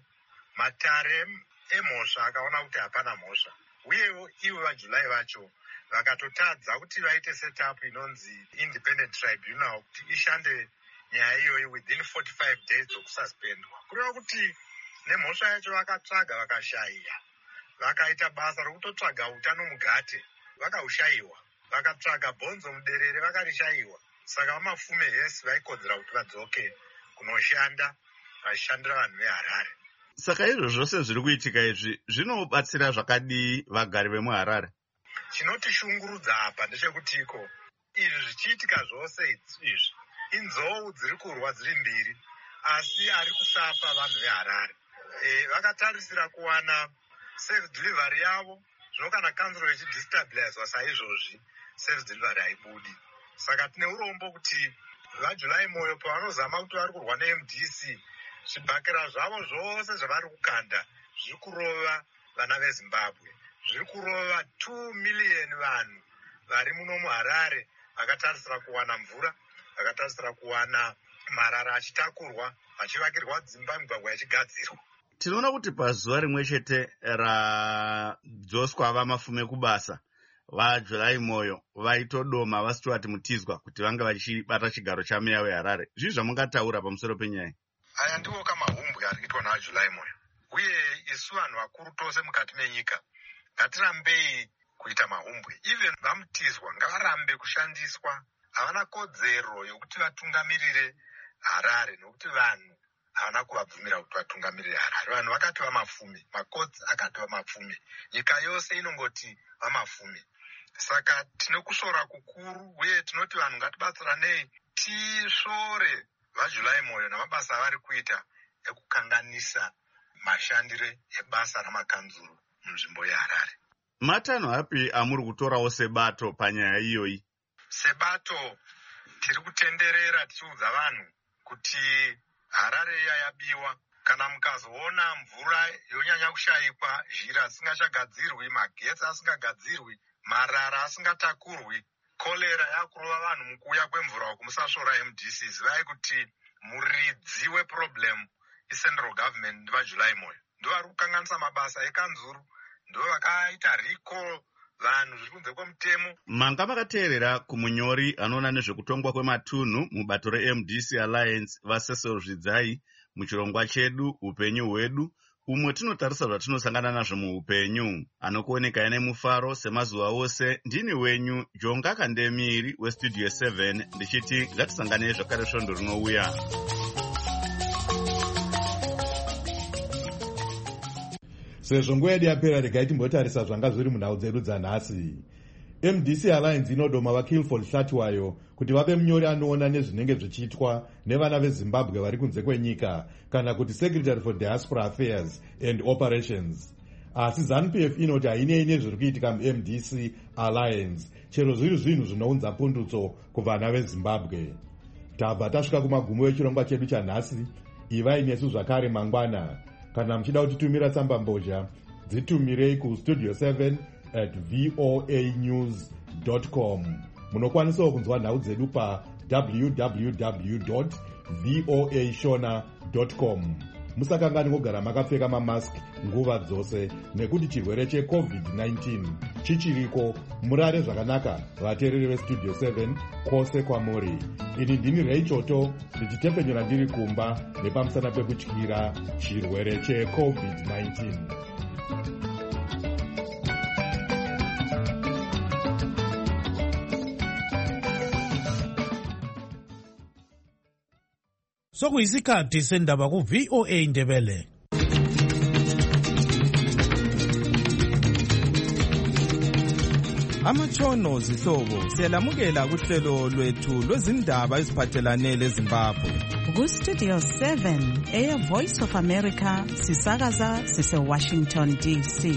matare emhosva akaona kuti hapana mhosva. Uyewo ivo vaJuly vacho vakatotadza kuti vaite setup inonzi independent tribunal kuti ishande nyaya iyoyi within forty-five days dzokususpendwa. Kureva kuti nemhosva yacho vakatsvaga vakashaya, vakaita basa rokutotsvaga utano mugate vakaushayiwa, vakatsvaga bhonzo muderere vakarishayiwa. Saka vaMafume yes vaikodzera kuti vadzoke kunoshanda vachishandira vanhu veHarare. Saka izvo zvose zviri kuitika izvi zvinobatsira zvakadii vagari vemuHarare? Chinotishungurudza apa ndechekutiko izvi zvichiitika zvose izvi inzou dziri kurwa dziri mbiri, asi ari kusapa vanhu veHarare. E, vakatarisira kuwana self delivery yavo, zvino kana kanzuro ichidestabilizwa saizvozvi self delivery haibudi. Saka tine urombo kuti vaJuly Moyo pavanozama kuti vari kurwa neM D C, zvibhakera zvavo zvose zvavari kukanda zviri kurova vana veZimbabwe, zviri kurova two million vanhu vari muno muHarare vakatarisira kuwana mvura, vakatarisira kuwana marara achitakurwa, vachivakirwa dzimba, migwagwa yachigadzirwa. Tinoona kuti pazuva rimwe chete radzoswa vaMafume kubasa, vaJuly Moyo vaitodoma vaStuart Mutizwa kuti vange vachibata chigaro chameya weHarare. Zvii zvamungataura pamusoro penyaya? Aya ndiwo kamahumbwe ari kuitwa naJuly Moyo. Uye isu vanhu vakuru tose mukati menyika ngatirambei kuita mahumbwe. Even vaMutizwa ngavarambe kushandiswa. Havana kodzero yokuti vatungamirire Harare nokuti vanhu havana kuvabvumira kuti vatungamirire Harare. Vanhu vakati vaMafume, makodzi akati vaMafume, nyika yose inongoti vaMafume. Saka tine kusora kukuru uye tinoti vanhu ngatibatsiranei tisvore vaJuly Moyo namabasa avari kuita ekukanganisa mashandire ebasa ramakanzuru munzvimbo yeHarare. Matanho api amuri kutorawo sebato panyaya iyoyi? Sebato tiri kutenderera tichiudza vanhu kuti Harare iya yabiwa. Kana mukazoona mvura yonyanya kushayikwa, zhira dzisingachagadzirwi, magetsi asingagadzirwi, marara asingatakurwi, kolera yakurova vanhu mukuuya kwemvura uku musasvora M D C, zivai kuti muridzi weproblem iCentral Government ndivaJuly Moyo. Ndo vari kukanganisa mabasa ekanzuru, ndo vakaita recall vanhu zviri kunze kwemutemo. Manga makateerera kumunyori anoona nezvekutongwa kwematunhu mubato reM D C Alliance vaCecil Zvidzai muchirongwa chedu upenyu hwedu, umwe tinotarisa zvatinosangana nazvo muupenyu. Anokuoneka ine mufaro semazuva ose, ndini wenyu Jonga Kandemiri westudio seven ndichiti ngatisangane zvakare svondo rinouya. Sezvo nguva yedu yapera, regai timbotarisa zvanga zviri munhau dzedu dzanhasi. M D C Alliance inodoma vaKilford Hlatwayo kuti vave munyori anoona nezvinenge zvichiitwa nevana veZimbabwe vari kunze kwenyika, kana kuti Secretary for Diaspora Affairs and Operations. Asi ZANU-P F inoti hainei nezviri kuitika muM D C Alliance, chero zviri zvinhu zvinounza pundutso kuvana veZimbabwe. Tabva tasvika kumagumo echirongwa chedu chanhasi. Ivai nesu zvakare mangwana. Kana muchida kutitumira tsamba mbozha, dzitumirei kustudio seven at voa news dot com. Munokwanisawo kunzwa nhau dzedu pa w w w dot voa shona dot com. Musakangani kugara makapfeka mamaski nguva dzose nekuti chirwere checovid nineteen chichiriko. Murare zvakanaka vateereri vestudio seven kwose kwamuri. Ini ndini Reichoto ndichitepfenyura ndiri kumba nepamusana pekutyira chirwere checovid nineteen. Sokuyisikhathi sendaba ku V O A Ndebele. Amatshono zihlobo siyalamukela kuhlelo lwethu lwezindaba eziphathelane leZimbabwe. Ku Studio seven eya Voice of America sisakaza sise Washington D C.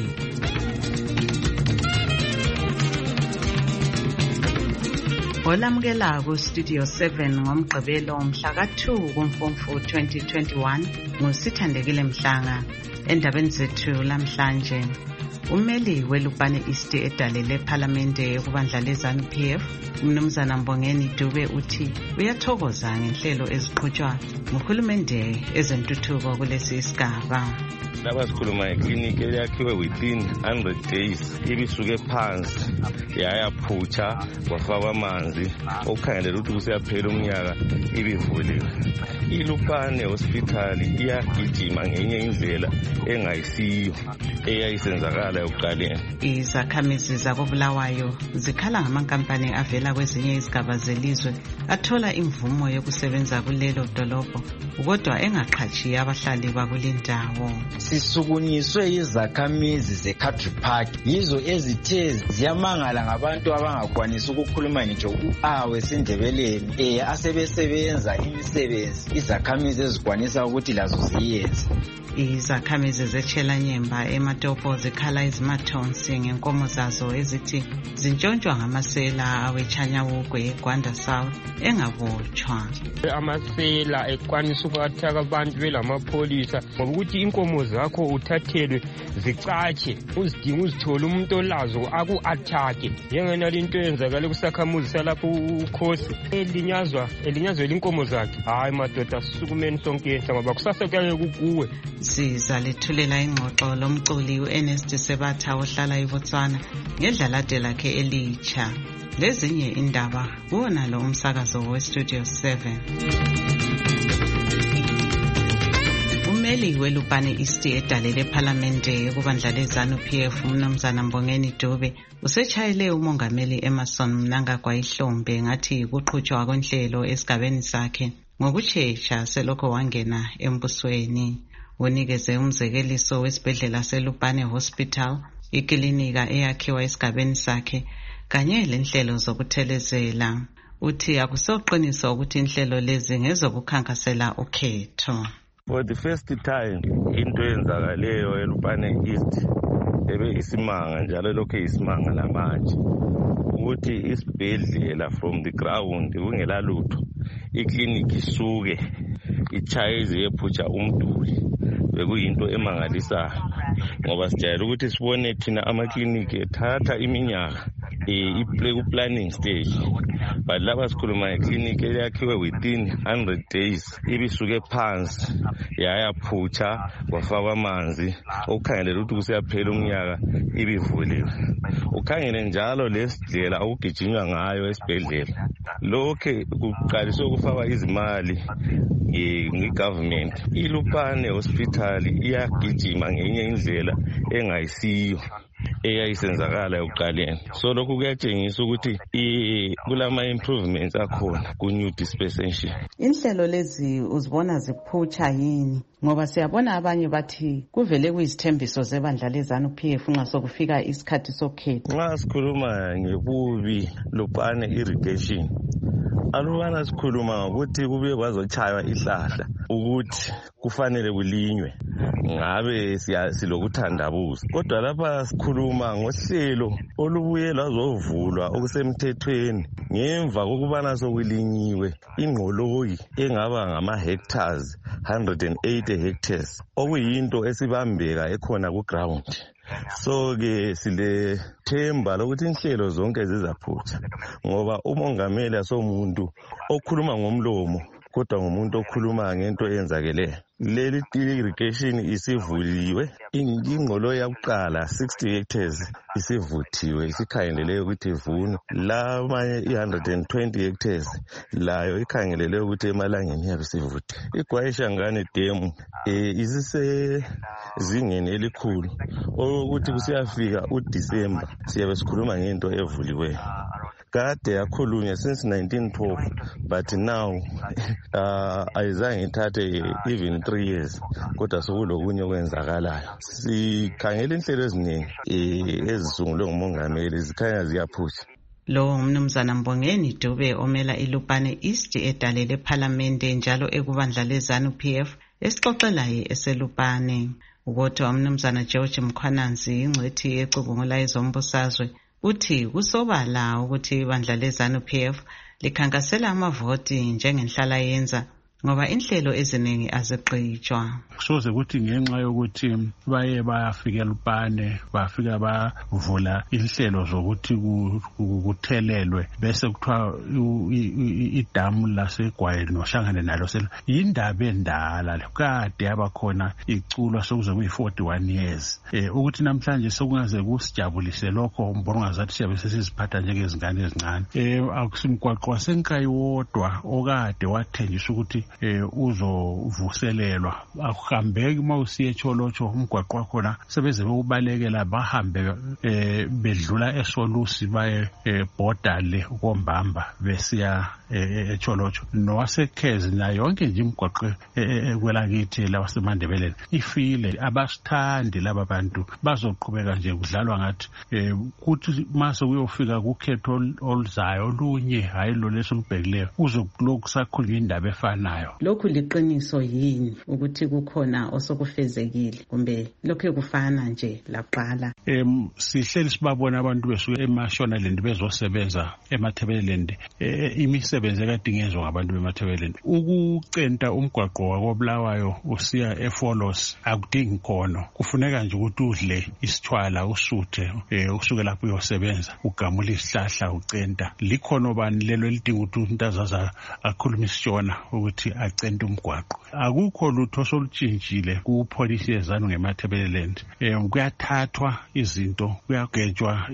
Olamukela ku Studio seven ngomgqibelo mhla ka two kuMfumfu twenty twenty-one ngusithandekile Mhlanga. Endabeni zethu lamhlanje, umeli welupane East edalele parliamente kubandla leZANU P F umnumzana Mbongeni Dube uthi uyathokoza ngenhlelo eziqhutshwa nguhulumende ezentuthuko kulesi isigaba. Laba sikhuluma ngeklinikhi eyakhiwe within one hundred days ibisuke phansi yayaphutsha kwafakwa amanzi okukhangelela ukuthi kuseyaphela umnyaka ibivuliwe. Ilupane hospital iyagijima ngenye indlela engayisiyo eyayisenzakala yokuqaleni. Izakhamizi zakobulawayo zikhala ngamankampani avela kwezinye izigaba zelizwe athola imvumo yokusebenza kulelo dolobho kodwa engaqhashi abahlali bakulindawo. Sisukunyiswe izakhamizi zeCountry Park yizo ezithe ziyamangala ngabantu abangakwanisi ukukhuluma ngitsho u-a wesindebeleni eh asebesebenza imisebenzi izakhamizi ezikwanisa ukuthi lazo ziyenze. Izakhamizi zeChelanyemba eMatopo zikhala izimathonsi ngenkomo zazo ezithi zintshontshwa ngamasela awechanyawugwe eGwanda South engabotshwa. Amasela ekwanisa ukwathaka abantu belamapholisa ngoba ukuthi inkomo zakho uthathelwe zicatshe uzidinga uzithola umuntu olazo aku-athake njengenalo into eyenzakale kusakhamuzi salapho ukhosi elinyazwa elinyazwela inkomo zakhe. Hayi madoda sisukumeni sonke enhla ngoba kusasa kuyaye kukuwe. Sizalethulela ingxoxo lomculi uErnest Sebatha ohlala eBotswana ngedlalade lakhe elitsha. Lezinye indaba kuwona lo umsakazo weStudio seven. Umeli welupane East edalele parliamente kubandla leZANU P F umnumzana Mbongeni Dube usechayele umongameli Emerson Mnangagwa ihlombe ngathi kuqhutshwa kwenhlelo esigabeni sakhe ngokushesha selokho wangena embusweni. Unikeze umzekeliso wesibhedlela selupane hospital, iklinika eyakhiwa esigabeni sakhe kanye lenhlelo zokuthelezela. Uthi akusoqiniso ukuthi inhlelo lezi ngezokukhankasela ukhetho. For the first time into eyenzakaleyo elupane East ebe isimanga njalo lokho isimanga lamanje ukuthi isibhedlela from the ground kungela lutho iklinikhi isuke ichayize ephutsha umduli bekuyinto emangalisayo ngoba sijayele ukuthi sibone thina amaklinikhi ethatha iminyaka iplay ku planning stage but laba sikhuluma ngeklinikhi eyakhiwe within one hundred days ibisuke phansi yayaphutsha kwafakwa amanzi okukhangelela ukuthi kuseyaphela umnyaka ibivuliwe. Ukhangele njalo lesindlela okugijinywa ngayo esibhedlela lokho kuqaliswe ukufakwa izimali ngegovernment. Ilupane hospital iyagijima ngenye indlela engayisiyo eyayisenzakala yokuqaleni. So lokhu kuyatshengisa ukuthi kulama improvements akhona ku new dispensation. Inhlelo lezi uzibona ziphutsha yini? Ngoba siyabona abanye bathi kuvele kuyizithembiso zebandla leZANU P F nxa sokufika isikhathi sokhetho. Nxa sikhuluma ngebubi lupane irrigation, alubana sikhuluma ngokuthi kube kwazochaywa ihlahla ukuthi kufanele kulinywe ngabe silokuthandabuza. Kodwa lapha sikhuluma ngohlelo olubuye lwazovulwa okusemthethweni ngemva kokubana sokulinyiwe ingqoloyi engaba ngama hectares one hundred eighty hectares okuyinto esibambeka ekhona ku ground. So-ke sile themba lokuthi inhlelo zonke zizaphutha ngoba umongameli asomuntu okhuluma ngomlomo kodwa ngumuntu okhuluma ngento eyenzakeleyo. Leli irrigation isivuliwe, ingqolo yakuqala sixty hectares isivuthiwe isikhangelele ukuthi ivunwe. Lamanye one hundred twenty hectares layo ikhangelele ukuthi emalangeni yabe sivuthi. IGwayishangane Dam eh isise zingeni elikhulu ukuthi kusiyafika uDisemba siyabe sikhuluma ngento evuliweyo. Kade yakhulunywa since nineteen twelve but now uh, ayizange ithathe even three years kodwa sokulokunye okwenzakalayo. Sikhangela inhlelo eziningi ezisungulwe ngumongameli zikhanya ziyaphusha. Lo umnumzana Mbongeni Dube omela iLupane East edalele eParliamente njalo ekubandla leZANU-P F esixoxelayo eselupane. Ukodwa umnumzana George Mkhwananzi ingcwethi ecubungula ezombusazwe uthi kusobala ukuthi ibandla leZANU-P F likhankasela amavoti njengenhlala yenza ngoba inhlelo eziningi aziqhitshwa. Kusoze ukuthi ngenxa yokuthi baye bayafika eLupane bafika bavula inhlelo zokuthi kuthelelwe bese kuthiwa idamu laseGwayi nohlangane nalo selo indaba endala kade yabakhona iculwa sokuze kuyi forty-one years eh ukuthi namhlanje sokungaze kusijabulise lokho mbona ngazathi siyabe sesiziphatha njengezingane ezincane. Eh akusimgwaqo wasenkayi wodwa okade wathenjiswa ukuthi eh uzovuselelwa akuhambeki mawusiye eCholotsho umgwaqo wakhona sebeze ukubalekela bahambe eh bedlula eSolusi baye border le ukombamba besiya eCholotsho nowaseKhezi na yonke nje imgwaqo kwelakithi lawasemandebeleni ifile. Abasithandi laba bantu bazoqhubeka nje kudlalwa ngathi kuthi mase kuyofika kukhetho oluzayo olunye hayi lo lesolubhekileyo uzokulokhu sakhulunywa indaba efanayo. Lokhu liqiniso yini ukuthi kukhona osokufezekile kumbe lokho kufana nje laqala? Em sihleli sibabona abantu besuke eMashonaland bezosebenza eMathebeleland imisebenzi ekadingezwa ngabantu beMathebeleland. Ukucenta umgwaqo wakobulawayo usiya eFolos akudingi khono, kufuneka nje ukuthi udle isithwala usuthe usuke lapho uyosebenza ugamula isihlahla ucenta. Likhono bani lelo elidinga ukuthi umuntu azaza akhuluma isishona ukuthi acente umgwaqo. Akukho lutho solutshintshile kupolicy yezanu ngeMathebeleland. Eh kuyathathwa izinto kuyagejwa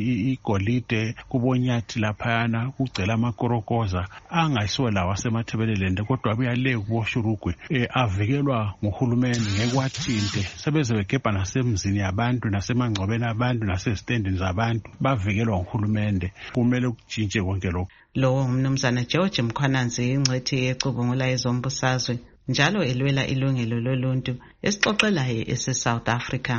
igolide kubonyathi laphana kucela amakorokoza angayisiwe lawa wasemathebeleland kodwa abuyale kuboshurugwe avikelwa nguhulumeni ngekwathinte sebeze begebha nasemzini yabantu nasemangcobeni abantu nasezitendini zabantu bavikelwa nguhulumeni. Kumele ukutshintshe konke lokho. Lo umnumzana George Mkhwananzi ingcwethi ecubungula ezombusazwe njalo elwela ilungelo loluntu esixoxelayo ese South Africa.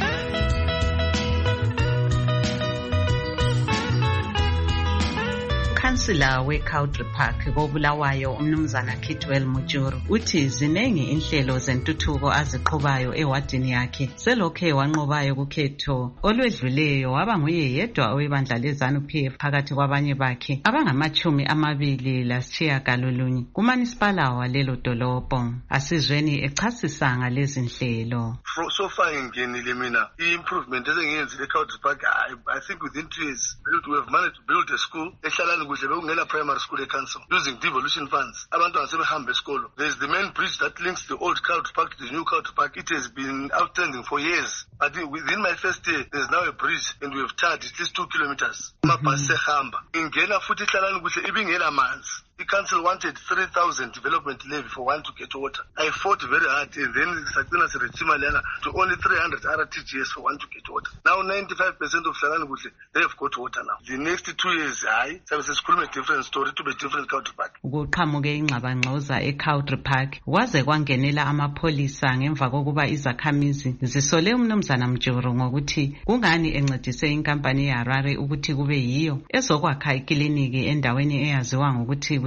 Ukansila weCountry Park kobulawayo umnumzana Kitwell Mujuru uthi zinengi inhlelo zentuthuko aziqhubayo ewadini yakhe selokhe wanqobayo kukhetho olwedluleyo waba nguye yedwa owebandla leZANU-P F phakathi kwabanye bakhe abangamachumi amabili lasitshiyagalolunye kumanisipala walelo dolobho. Asizweni echasisa ngalezi nhlelo. So far ingenile mina i-improvement ezengiyenzile eCountry Park. I think within two years we have managed to build a school ehlalani kuhle bekungela primary school eCouncil using devolution funds. Abantwana sebehambe esikolo. There is the main bridge that links the old Country Park to the new Country Park. It has been outstanding for years. But within my first year, there is now a bridge and we have charged at least two kilometers. Amabhasi sehamba. Ingena futhi ehlalani kuhle ibingela manzi. The council wanted three thousand development levy for one to get water. I fought very hard and then Sakina Sirechima Lena to only three hundred R T G S for one to get water. Now ninety-five percent of Hlalani Kuhle, they have got water now. The next two years, I services could be a different story to be different Country Park. Kuqhamuke ingxabangxoza eCountry Park waze kwangenela amapholisa ngemva kokuba izakhamizi zisole umnumzana Mjuru ngokuthi kungani encedise inkampani yaHarare ukuthi kube yiyo ezokwakha ikliniki endaweni eyaziwa ngokuthi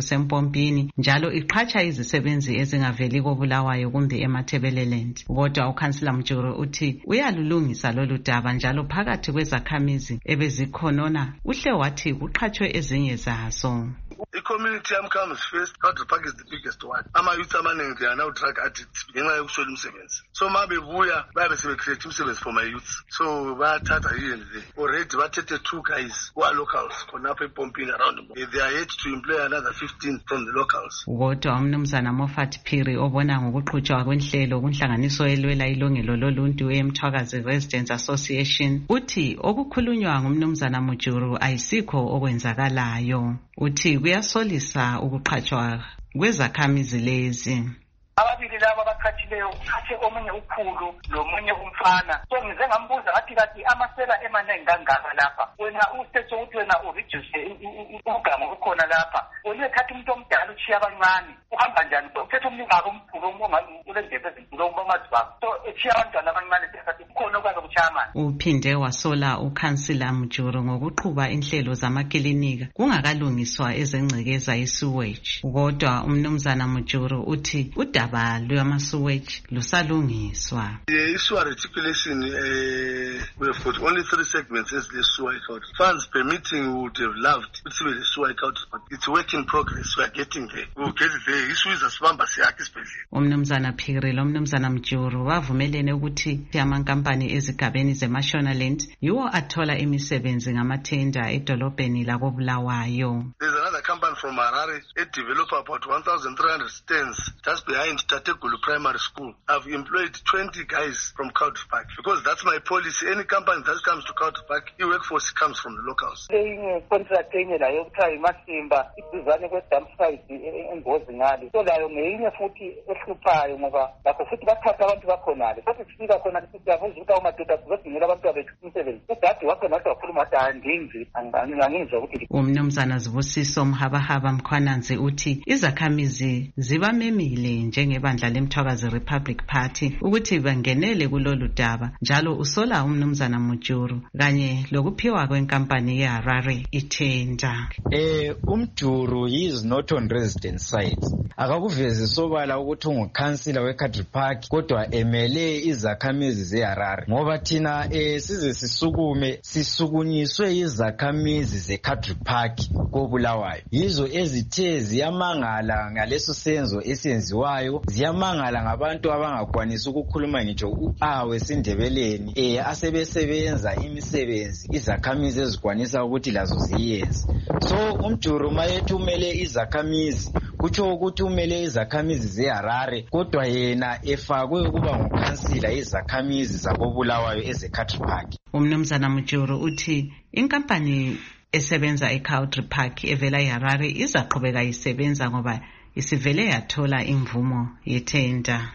kusempompini njalo iqhatsha izisebenzi ezingaveli koBulawayo kumbe eMatabeleland. Kodwa uKhansila Mjuru uthi uyalulungisa lolu daba njalo phakathi kwezakhamizi ebezikhonona uhle wathi kuqhatshwe ezinye zazo. The community yam comes first. Country Park is the biggest one. Ama youth amaningi they are now drug addicts ngenxa yokuswela umsebenzi. So mabebuya babe sebecreate umsebenzi for my youth. So bayathatha here and there. Already bathethe two guys who are locals khonapha ePompini around them. They are yet to employ another fifteen from the locals. Kodwa umnumzana Moffat Phiri obona ngokuqhutshwa kwenhlelo kunhlanganiso elwela ilungelo loluntu eMthwakazi Residents Association uthi okukhulunywa ngumnumzana Mujuru ayisikho okwenzakalayo. Uthi kuyasolisa ukuqhatshwa kwezakhamizi lezi. Ababili laba abaqhatshileyo ukhathe omunye ukhulu lomunye umfana. So ngize ngambuza ngathi kathi amasela emaningi kangaka lapha. Wena usethe ukuthi wena ureduce ugama ukhona lapha. Wena ekhathi umuntu omdala uchiya abancane. Uhamba njani? Uthethe umlingako omkhulu omongani ulendebe ezinkulu omazibaba. So echiya abantwana abancane sekhathi ukhona okwazi ukuchayamana. Uphinde wasola uKhansila Mjuru ngokuqhuba inhlelo zamakilinika kungakalungiswa ezengcekeza isewage. Kodwa umnumzana Mjuru uthi udaba lwama-sewage lusalungiswa. The sewer reticulation, uh, we have got only three segments as the sewer out. Funds permitting, we would have loved to see the sewer out, but it's a work in progress. We are getting there. We will get it there. Issue is asibamba siyakhe isibhedlela. Umnumzana Phiri lomnumzana Mjuru wavumelene ukuthi amankampani ezigabeni zeMashonaland yiwo athola imisebenzi ngamathenda edolobheni lakoBulawayo. There's another company from Harare, it developed about one thousand three hundred stands just behind Tategulu Primary School. I've employed twenty guys from Country Park because that's my policy. Any company that comes to Country Park, the workforce comes from the locals. Enye contract enye la yokuthiwa iMasimba iduzane kwe-dump site eNgozingali. So layo ngeyinye futhi ehluphayo ngoba lakho futhi bathatha abantu bakhonale. Futhi sifika khona futhi yavuza ukuthi awumadoda sizodingela abantu abethu umsebenzi. Udade wakhona wathi wakhuluma ukuthi andingi angangizwa ukuthi. Umnumzana Zibusiso Mhabahaba Mkhwananzi uthi izakhamizi zibamemile njengebandla leMthwakazi Republic Party ukuthi bangenele kulolu daba njalo usola umnumzana Mujuru kanye lokuphiwa kwenkampani yeHarare ithenda. Eh uMjuru is not on resident sites. Akakuvezi sobala ukuthi ungukhansila weCountry Park kodwa emele izakhamizi zeHarare ngoba thina eh size sisukume sisukunyiswe izakhamizi zeCountry Park koBulawayo. Yizo ezithe ziyamangala ngaleso senzo esenziwayo ziyamangala ngabantu abangakwanisa ukukhuluma ngitsho uawe sindebeleni eh asebesebenza imisebenzi izakhamizi ezikwanisa ukuthi lazo ziyenze. So uMjuru mayethu umele izakhamizi kutsho ukuthi umele izakhamizi zeHarare kodwa yena efakwe ukuba ngukhansila izakhamizi zakoBulawayo ezeCountry Park. Umnumzana Mujuru uthi inkampani esebenza eCountry Park evela eHarare izaqhubeka isebenza ngoba isivele yathola imvumo yethenda.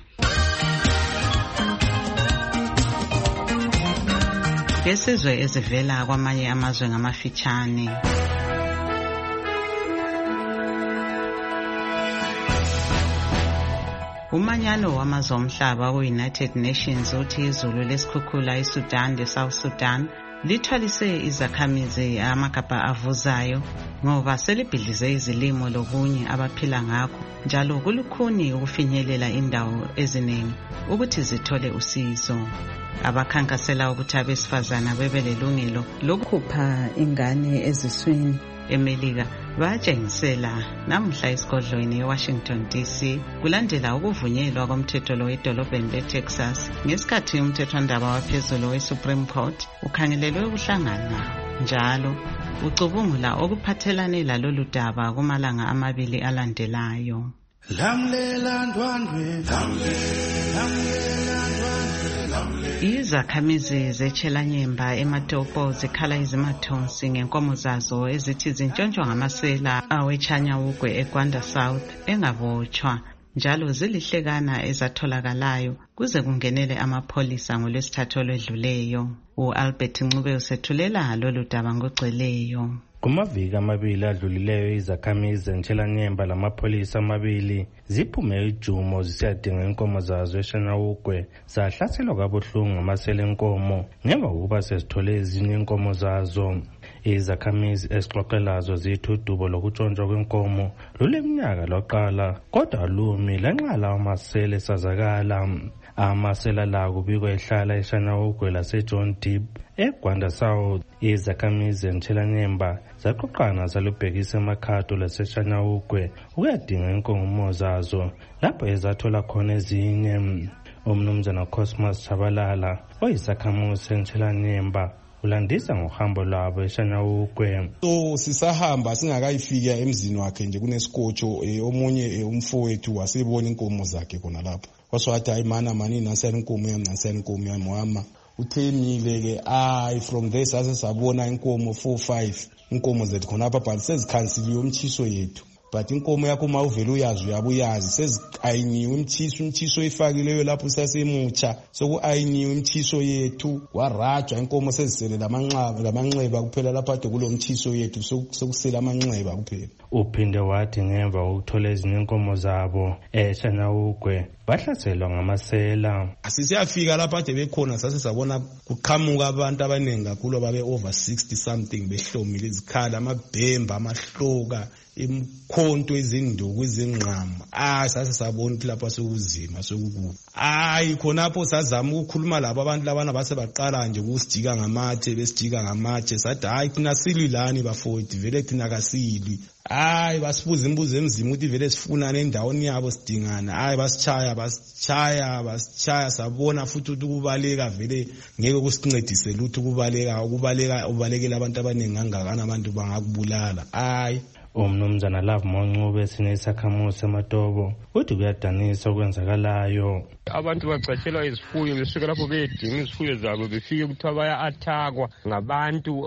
Besizwe ezivela kwamanye amazwe ngamafitshane. Umanyano wamazwe omhlaba we-United Nations uthi izulu lesikhukhula eSudan leSouth Sudan lithwalise izakhamizi amagabha avuzayo ngoba selibhidlize izilimo lokunye abaphila ngakho njalo kulukhuni ukufinyelela indawo eziningi ukuthi zithole usizo. Abakhankasela ukuthi abesifazana bebelelungelo lokukhupha ingane eziswini eMelika bayatshengisela namuhla esigodlweni eWashington D C kulandela ukuvunyelwa komthetho lo edolobheni leTexas ngesikhathi umthethwandaba waphezulu weSupreme Court ukhangelelwe ukuhlangana njalo ucubungula okuphathelane lalolu daba kumalanga amabili alandelayo. Lamlela ndwandwe lamlela ndwandwe. Izakhamizi zeChelanyemba eMatopo zikhala izimathonsi ngenkomo zazo ezithi zintshontshwa ngamasela awechanyawugwe eGwanda South engabotshwa njalo zilihlekana ezatholakalayo kuze kungenele amapholisa ngolwesithathu olwedluleyo. uAlbert Ncube usethulela lolu daba ngogcweleyo. Kumaviki amabili adlulileyo izakhamizi zeNtshilanyemba lamapholisa amabili ziphume ijumo zisiyadinga inkomo zazo eShanawugwe zahlaselwa kabuhlungu ngamasela enkomo ngemva kokuba sezithole ezinye inkomo zazo. Izakhamizi esixoxelazo zithi udubo lokutshontshwa kwenkomo luleminyaka loqala kodwa lumi lanxa lawo masela esazakala. Amasela la kubikwa ehlala eShanaukwe laseJohn Deep eGwanda South. Izakhamizi eNtshelanemba zaqoqana zalubhekisa emakhato laseShanaukwe ukuyadinga inkomo zazo lapho ezathola khona ezinye. Umnumzana Cosmas Chabalala oyisakhamuzi eNtshelanemba ulandisa ngohambo lwabo eShanaukwe. So sisahamba singakayifika emzini wakhe nje kunesikotsho omunye umfowethu wasebona inkomo zakhe khona lapho. Waswathi hayi mana mani nansani inkomo yami nansani inkomo yami wama uthemile ke ay from there sase sabona inkomo four five inkomo zethu khona lapha but sezikhansiliwe umtshiso yethu. But inkomo yakho uma uvela uyazi uyabuyazi sezikayiniwe umtshiso umtshiso ifakileyo lapho sasemutsha sokuayiniwe umtshiso yethu warajwa inkomo sezisele lamanxeba lamanxeba kuphela lapha ade kulo mtshiso yethu sokusela amanxeba kuphela. Uphinde wathi ngemva ukuthola ezinye inkomo zabo eShanaukwe bahlaselwa ngamasela. Asisiyafika lapha ade bekhona sase sabona kuqhamuka abantu abanengi kakhulu babe over sixty something behlomile izikhala amabhemba amahloka imkhonto izinduku izingqama. Ah sase sabona ukuthi lapha sokuzima sokukubi. Hayi khonapho sazama ukukhuluma labo abantu labana base baqala nje ukusijika ngamatshe besijika ngamatshe sathi hayi thina sililani bafowethu vele thina kasili. Hayi basibuza imbuzo emzima ukuthi vele sifuna nendaweni yabo sidingana. Hayi basichaya basichaya basichaya sabona futhi ukuthi kubaleka vele ngeke kusincedise lutho kubaleka ukubaleka ubalekela abantu abaningi ngangakana abantu bangakubulala. Hayi umnumzana Love Moncube sine isakhamuzi eMatobo uthi kuyadanisa okwenzakalayo. Abantu bacatshelwa izifuyo besuka lapho bedinga izifuyo zabo befike kuthiwa baya-athakwa ngabantu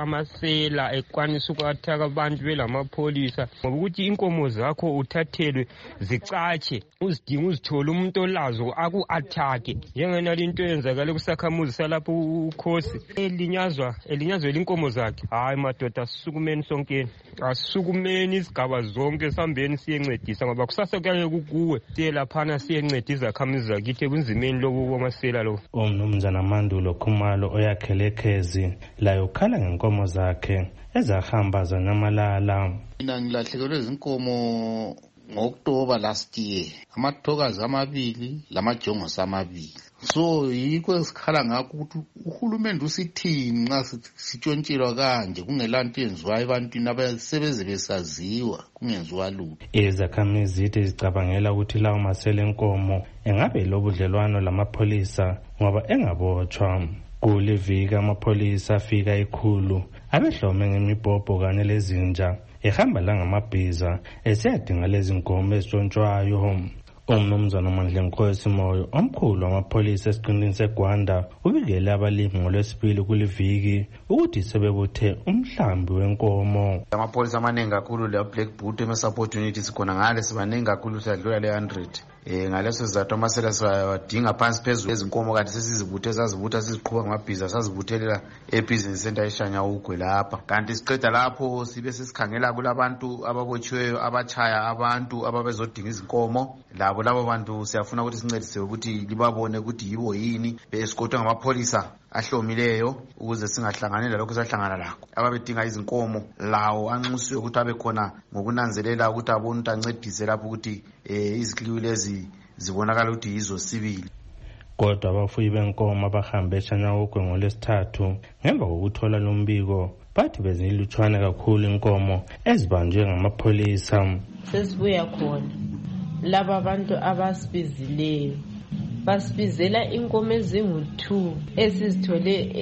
amasela ekwanisa uku-athaka abantu belamapholisa ngoba ukuthi inkomo zakho uthathelwe zicatshe uzidinga uzithole umuntu olazo aku-athake njengenalo into eyenzakale kusakhamuzi salapho ukhosi elinyazwa elinyazwela inkomo zakhe. Hayi madoda asisukumeni sonkeni asisukumeni izigaba zonke sihambeni siyencedisa ngoba kusasa kuyaye kukuwe siye laphana siyenceda izakhamizi zakithi kunzimeni lobu kwamasela lo. Umnumzana Mandulo Khumalo oyakhele Khezi layo ukhala ngenkomo zakhe ezahamba zanyamalala. Mina ngilahlekelwe izinkomo ngoktoba last year amathokazi amabili lamajongosi amabili. So yikho esikhala ngakho ukuthi uhulumende usithini nxa sitshontshelwa kanje kungelanto yenziwayo ebantwini abasebeze besaziwa kungenziwa lutho. Izakhamizi zithi zicabangela ukuthi lawo masela enkomo engabe lobudlelwano lamapholisa ngoba engabotshwa. Kulivika amapholisa afika ikhulu abehlome ngemibhobho kanye lezinja ehamba la ngamabhiza esiyadinga lezi nkomo ezitshontshwayo. Umnumzana Mandlenkosi Moyo omkhulu wamapholisa esiqindini seGwanda ubikele abalimi ngolwesibili kuliviki ukuthi sebebuthe umhlambi wenkomo. Amapholisa amaningi kakhulu le Black Boot ema-support units khona ngale sibaningi kakhulu sidlula le one hundred. Eh ngaleso sizathu amasela siwadinga phansi phezulu ezinkomo kanti sesizibuthe sazibutha siziqhuba ngamabhiza sazibuthelela ebusiness center eShanaukwe lapha. Kanti siqeda lapho sibe sesikhangela kulabantu ababotshiweyo abachaya abantu ababezodinga izinkomo labo labo bantu siyafuna ukuthi sincedise ukuthi libabone ukuthi yibo yini besikotwa ngamapholisa ahlomileyo ukuze singahlangane lalokho sahlangana lakho ababedinga izinkomo lawo anxusiwe ukuthi abe khona ngokunanzelela ukuthi abone ukuthi ancedise lapho ukuthi eh izikliwi lezi zibonakala ukuthi yizo sibili. Kodwa abafuyi benkomo abahambe eShanaukwe ngolesithathu ngemva kokuthola lombiko bathi bezilutshwane kakhulu inkomo ezibanjwe ngamapholisa. Sesibuya khona laba abantu abasibizileyo basibizela inkomo ezingu-two esizithole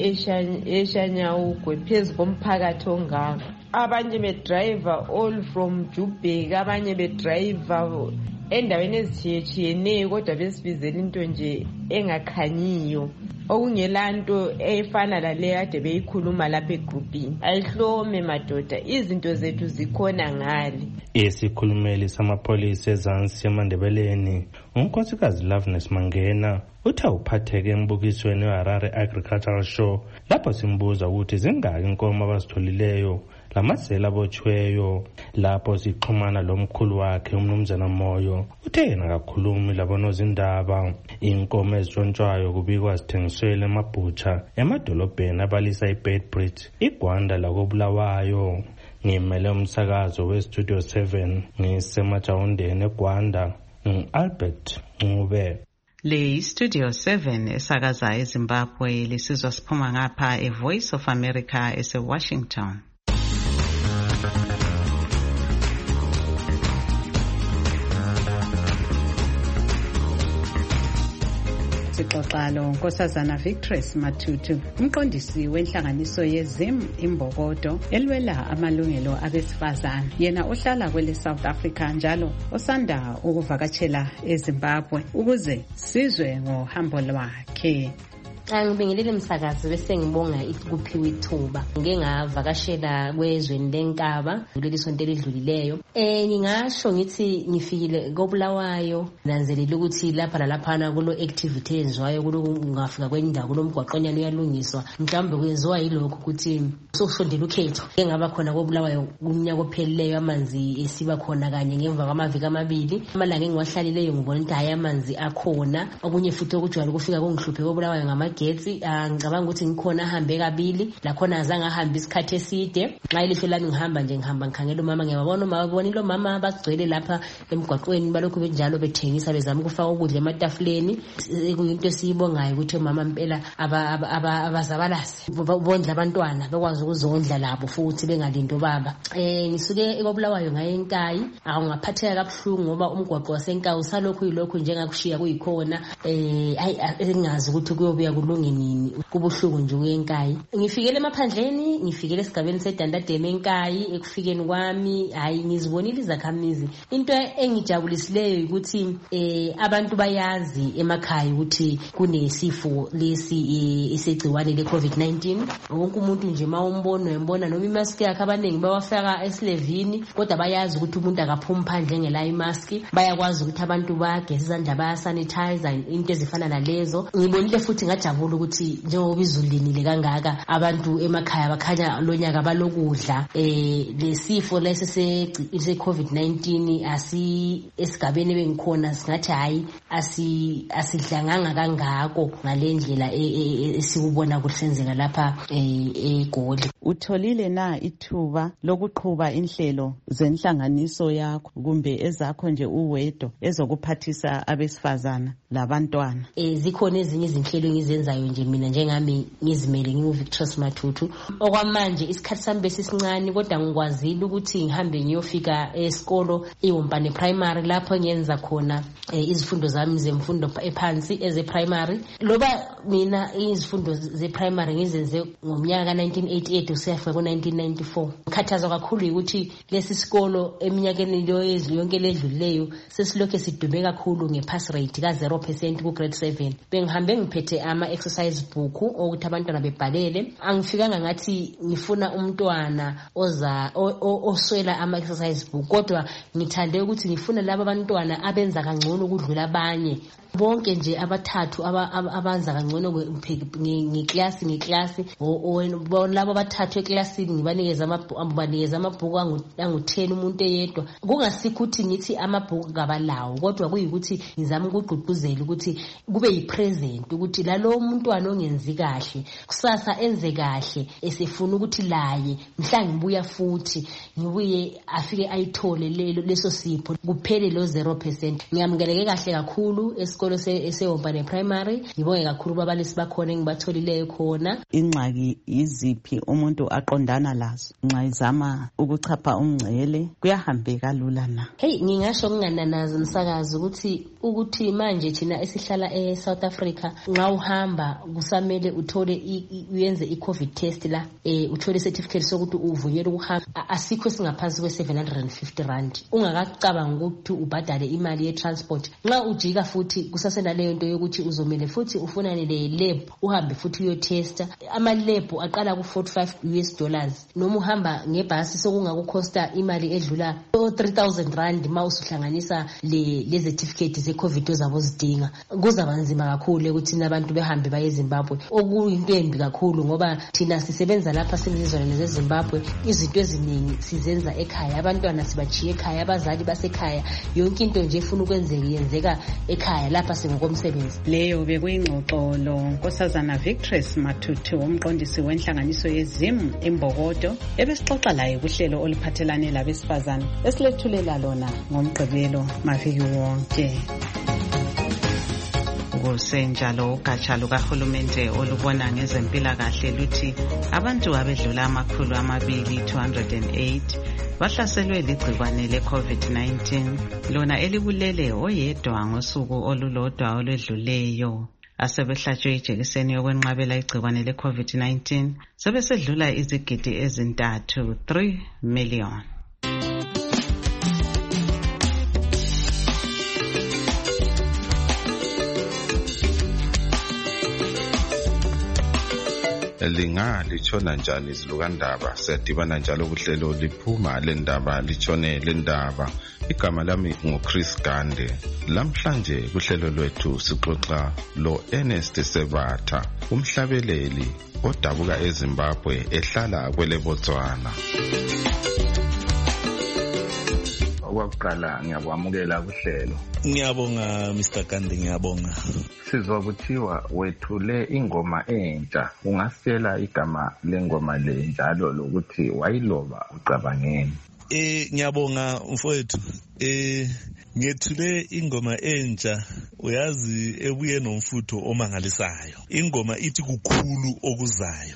eShanaukwe phezu komphakathi ongaka. Abanye bedrayiva all from Joburg, abanye bedrayiva endaweni ezitshiyetshiyeneyo kodwa besibizela into nje engakhanyiyo okungelanto efana laleyo ade beyikhuluma lapha egrupini. Ayihlome madoda, izinto zethu zikhona ngale. Isikhulumeli samapholisa eZansi eMandebeleni unkosikazi Loveness Mangena uthi awuphatheke embukisweni weHarare Agricultural Show lapho simbuza ukuthi zingaki inkomo abazitholileyo ngamasela abotshiweyo. Lapho sixhumana lomkhulu wakhe umnumzana Moyo uthe yena akakhulumi labonozindaba. Inkomo ezitshontshwayo kubikwa zithengiselwe emabhutsha emadolobheni abalisa iBedbridge, iGwanda lakobulawayo. Ngimele umsakazo weStudio seven ngisemajawundeni eGwanda, ngu-Albert Ncube. Le Studio seven esakaza eZimbabwe lisizwa siphuma ngapha eVoice of America ese-Washington. Sixoxa lo Nkosazana Victress Matutu, umqondisi wenhlanganiso yeZim Imbokodo elwela amalungelo abesifazane, yena ohlala kwele South Africa njalo osanda ukuvakatshela eZimbabwe ukuze sizwe ngohambo lwakhe. Angibingelele msakazi bese ngibonga ikuphiwa ithuba. Ngike ngavakashela kwezweni lenkaba kuleli sonto elidlulileyo. Eh ngingasho ngithi ngifikile koBulawayo nanzelela ukuthi lapha nalaphana kulo activity enziwayo kulo ngafika kwendawo kulomgwaqonyana uyalungiswa. Mhlawumbe kwenziwa yilokho ukuthi sokushondela ukhetho. Engaba khona koBulawayo kunyaka ophelileyo amanzi esiba khona kanye ngemva kwamaviki amabili. Amalanga engiwahlaleleyo ngibona ukuthi hayi amanzi akhona. Okunye futhi okujwayele kufika kungihluphe koBulawayo ngama getsi ngicabanga ukuthi ngikhona ahambe kabili la khona azange ahambe isikhathi eside. Xa ilihlo lami ngihamba nje ngihamba ngikhangela umama ngiyabona umabona lo mama bagcwele lapha emgwaqweni balokhu benjalo bethengisa bezama ukufaka ukudla ematafuleni. Kuyinto esiyibongayo ukuthi umama impela abazabalasi bondla abantwana bekwazi ukuzondla labo futhi bengalinto baba. Eh ngisuke ekoBulawayo ngaye eNkayi akungaphatheka kabuhlungu ngoba umgwaqo waseNkayi usalokhu yilokho njengakushiya kuyikhona. Eh ayi engazi ukuthi kuyobuya kulunge nini kubuhlungu nje kuyenkayi. Ngifikele emaphandleni ngifikele esigabeni seDandademe eNkayi. Ekufikeni kwami hayi ngizibonile izakhamizi. Into engijabulisileyo ukuthi eh abantu bayazi emakhaya ukuthi kunesifo lesi isegciwane le COVID nineteen. Wonke umuntu nje mawumbona uyembona noma imask yakhe abaningi bawafaka esilevini kodwa bayazi ukuthi umuntu akaphumi phandle ngela imask. Bayakwazi ukuthi abantu bageze izandla baya sanitize into ezifana nalezo. Ngibonile futhi ngajabula ukuthi njengoba izulu linile kangaka abantu emakhaya bakhanya lonyaka balokudla. Eh lesifo lesi se COVID nineteen asi esigabeni bengikhona singathi hayi asi asidlanganga kangako ngalendlela esikubona kusenzeka lapha eGoli. Utholile na ithuba lokuqhuba inhlelo zenhlanganiso yakho kumbe ezakho nje uwedwa ezokuphathisa abesifazana labantwana? Eh zikhona ezinye izinhlelo engizenzayo nje mina njengami ngizimele nginguVictress Matutu. Okwamanje isikhathi sami besisincane kodwa ngikwazile ukuthi ngihambe ngiyofika esikolo iWompane Primary lapho ngiyenza khona izifundo zami zemfundo ephansi eze primary. Loba mina izifundo ze primary ngizenze ngomnyaka nineteen eighty-eight usiyafika ku nineteen ninety-four. Ngikhathazwa kakhulu ukuthi lesi sikolo eminyakeni leyo yonke ledlulileyo sesilokho sidume kakhulu ngepass rate ka zero percent ku grade seven. Bengihambe ngiphethe ama exercise book ukuthi abantwana bebhalele. Angifikanga ngathi ngifuna umntwana oza oswela ama exercise book kodwa ngithande ukuthi ngifuna laba abantwana abenza kangcono ukudlula abanye. Bonke nje abathathu abanza kangcono ngeclass ngeclass labo abathathu eclassini ngibanikeza amabhuku ambanikeza amabhuku angu ten umuntu eyedwa. Kungasikho ukuthi ngithi amabhuku ngabalawo kodwa kuyikuthi ngizama ukugqugquzela ukuthi kube yipresent ukuthi lalo umntwana ongenzi kahle kusasa enze kahle esefuna ukuthi laye mhla ngibuya futhi ngibuye afike ayithole leso sipho kuphele lo zero percent. Ngiyamukeleke kahle kakhulu esikolo seWompane Primary. Ngibonge kakhulu babalisi bakhona engibatholileyo khona. Ingxaki iziphi umuntu aqondana lazo nxa izama ukuchapha umngcele kuyahambeka lula na? Hey ngingasho ngingananazi msakazi ukuthi ukuthi manje thina esihlala eSouth Africa nxa uhamba kusamele uthole uyenze iCovid test la eh uthole certificate sokuthi uvunyelwe ukuhamba. Asikho singaphansi kwe seven hundred fifty rand. Ungakacabanga ukuthi ubhadale imali ye transport passport. Nxa ujika futhi kusasenaleyo nto yokuthi uzomele futhi ufunane le lab uhambe futhi uyotesta. Ama lab aqala ku forty-five U S dollars. Noma uhamba ngebhasi sokungakukhosta imali edlula three thousand rand ma usuhlanganisa le le certificate ze COVID ozabozidinga. Kuzaba nzima kakhulu ukuthi nabantu behambe baye eZimbabwe. Okuyinto embi kakhulu ngoba thina sisebenza lapha semizizwana zeZimbabwe, izinto eziningi sizenza ekhaya, abantwana sibachiye ekhaya, abazali basekhaya, yonke into nje efuna ukwenzeka yenzeka ekhaya lapha singokomsebenzi. Leyo bekuyingxoxo lo Nkosazana Victress Matutu, umqondisi wenhlanganiso yeZim eMbokodo, ebesixoxa laye kuhlelo oluphathelane labesifazane esilethulela lona ngoMgqibelo maviki wonke. Kusenjalo ugatsha lukahulumende olubona ngezempilakahle luthi abantu abedlula amakhulu amabili two hundred eight bahlaselwe ligcikwane le-COVID nineteen, lona elibulele oyedwa ngosuku olulodwa olwedluleyo. Asebehlatshwe ijekiseni yokwenqabela igcikwane le-COVID nineteen sebesedlula izigidi ezintathu, three million. Linga lichona njani izilukandaba, siyadibana njalo kuhlelo liphuma lendaba lichone lendaba. Igama lami nguChris Gande. Lamhlanje kuhlelo lwethu sixoxa lo Ernest Sebatha, umhlabeleli odabuka eZimbabwe ehlala kwele Botswana. Okwaqala ngiyakwamukela kuhlelo. Ngiyabonga Mister Gande, ngiyabonga. Sizwa kuthiwa wethule ingoma entsha, ungasitshela igama lengoma le njalo lokuthi wayiloba ucabangeni? Eh ngiyabonga mfowethu. Eh ngethule ingoma entsha, uyazi ebuye nomfutho omangalisayo. Ingoma ithi kukhulu okuzayo.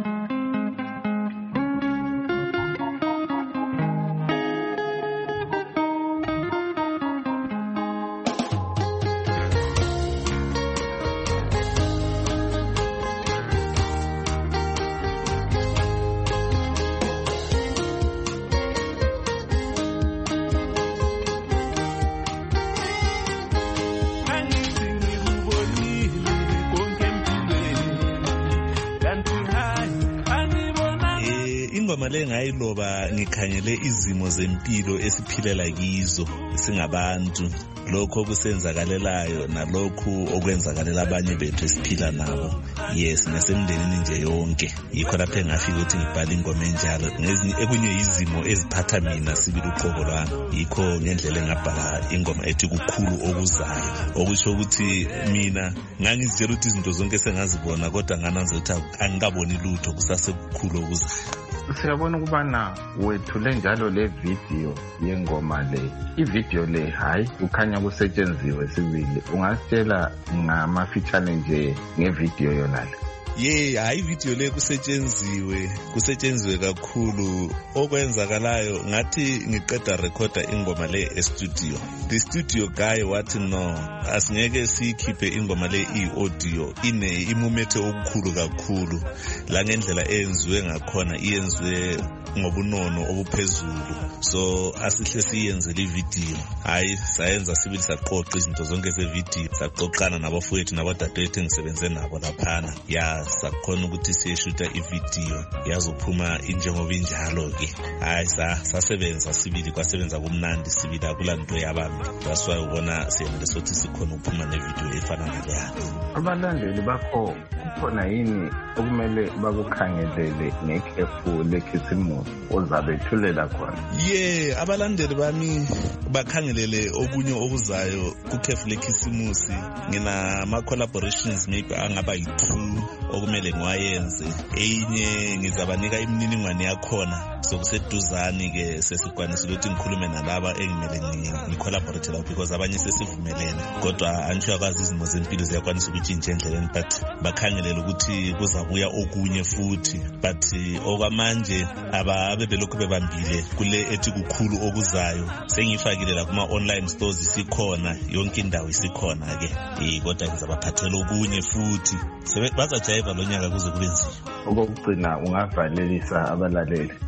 Ingoma le ngayiloba ngikhangele izimo zempilo esiphilela kizo singabantu, lokho kusenzakalelayo nalokho okwenzakalela abanye bethu esiphila nabo. Yes, nasemndenini nje yonke. Yikho lapho engafika ukuthi ngibhale ingoma enjalo. Ngezinye ekunye izimo eziphatha mina sibili uqobo lwami. Yikho ngendlela engabhala ingoma ethi kukhulu okuzayo. Okusho ukuthi mina ngangizitshela ukuthi izinto zonke sengazibona kodwa ngananzela ukuthi angikaboni lutho kusasekukhulu okuzayo. Siyabona ukubana wethule njalo le video yengoma le. I-video le hayi ukhanya kusetshenziswe sibili. Ungasitshela ngamafitshane nje ngevideo yona le? Ye, hayi video le kusetshenziswe, kusetshenziswe kakhulu. Okwenzakalayo ngathi ngiqeda recorda ingoma le e-studio. The studio guy wathi no, asingeke sikhiphe ingoma le i-audio, ine imumethe okukhulu kakhulu. La ngendlela enziwe ngakhona iyenziwe ngobunono obuphezulu. So asihle siyenze le video. Hayi sayenza sibili saqoqa izinto zonke ze-video, saqoqana nabafowethu nabadadewethu engisebenze nabo laphana. Ya sakhona ukuthi siyeshuta ivideo yazophuma injengoba injalo ke. Hayi sasebenza sibili, kwasebenza kumnandi sibili, akulanto yabami. That's why ubona siyena lesothi sikhona ukuphuma nevideo efana naleya. Abalandeli bakho kukhona yini okumele bakukhangelele ngekhefu lekhisimusi ozabe ethulela khona? Yeah, abalandeli bami bakhangelele okunye okuzayo kukhefu lekhisimusi. Ngina ama collaborations maybe angaba yi-two okumele ngiwayenze. Eyinye ngizabanika imininingwane yakhona sokuseduzani ke sesikwanisile ukuthi ngikhulume nalaba engimele ngicollaborate lapho because abanye sesivumelene. Kodwa angisho kwazi izimo zempilo ziyakwanisa ukuthi nje endleleni, but bakhangelele ukuthi kuzabuya okunye futhi. But okwamanje ababe belokhu bebambile kule ethi kukhulu okuzayo. Sengifakile la kuma online stores isikhona, yonke indawo isikhona ke. Eh kodwa ngizabaphathela okunye futhi. Sebazajayiva lo nyaka kuze kube nzima. Okugcina ungavalelisa abalaleli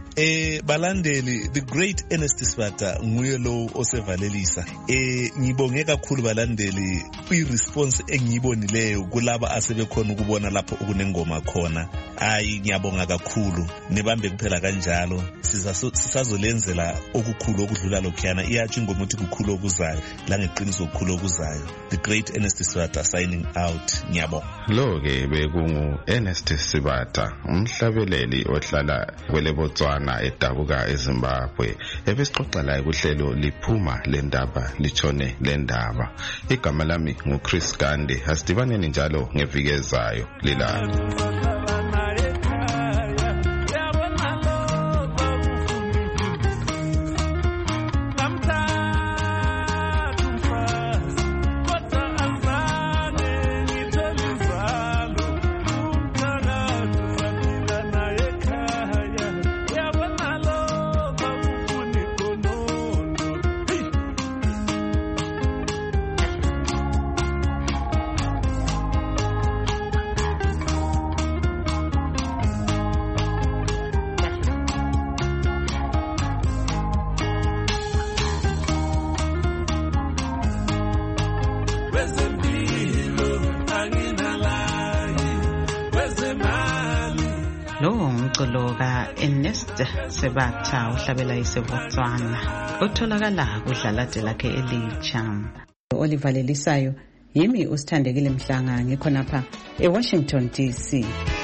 eh balandeli the great Ernest Sibata nguye lo osevalelisa. Eh ngibonge kakhulu balandeli i-response engiyibonileyo kulaba asebekhona ukubona lapho ukunengoma khona. Ayi ngiyabonga kakhulu, nibambe kuphela kanjalo. Sizazolenzela okukhulu okudlula lokhuyana, iyathi ingoma uthi kukhulu okuzayo la ngeqiniso okukhulu okuzayo. The great Ernest Sibata signing out. Ngiyabonga. Lo ke bekungu Ernest Sibata, umhlabeleli ohlala kwele Botswana edabuka eZimbabwe. Ebesixoxa la kuhlelo liphuma lendaba litshone lendaba. Igama lami nguChris Gande. Asidibaneni njalo ngeviki ezayo lilalo. Ernest Sibata uhlabela iseBotswana otholakala kudlalade lakhe elitsha. Oliver Lelisayo yimi usithandekile Mhlanga ngikhonapha eWashington D C.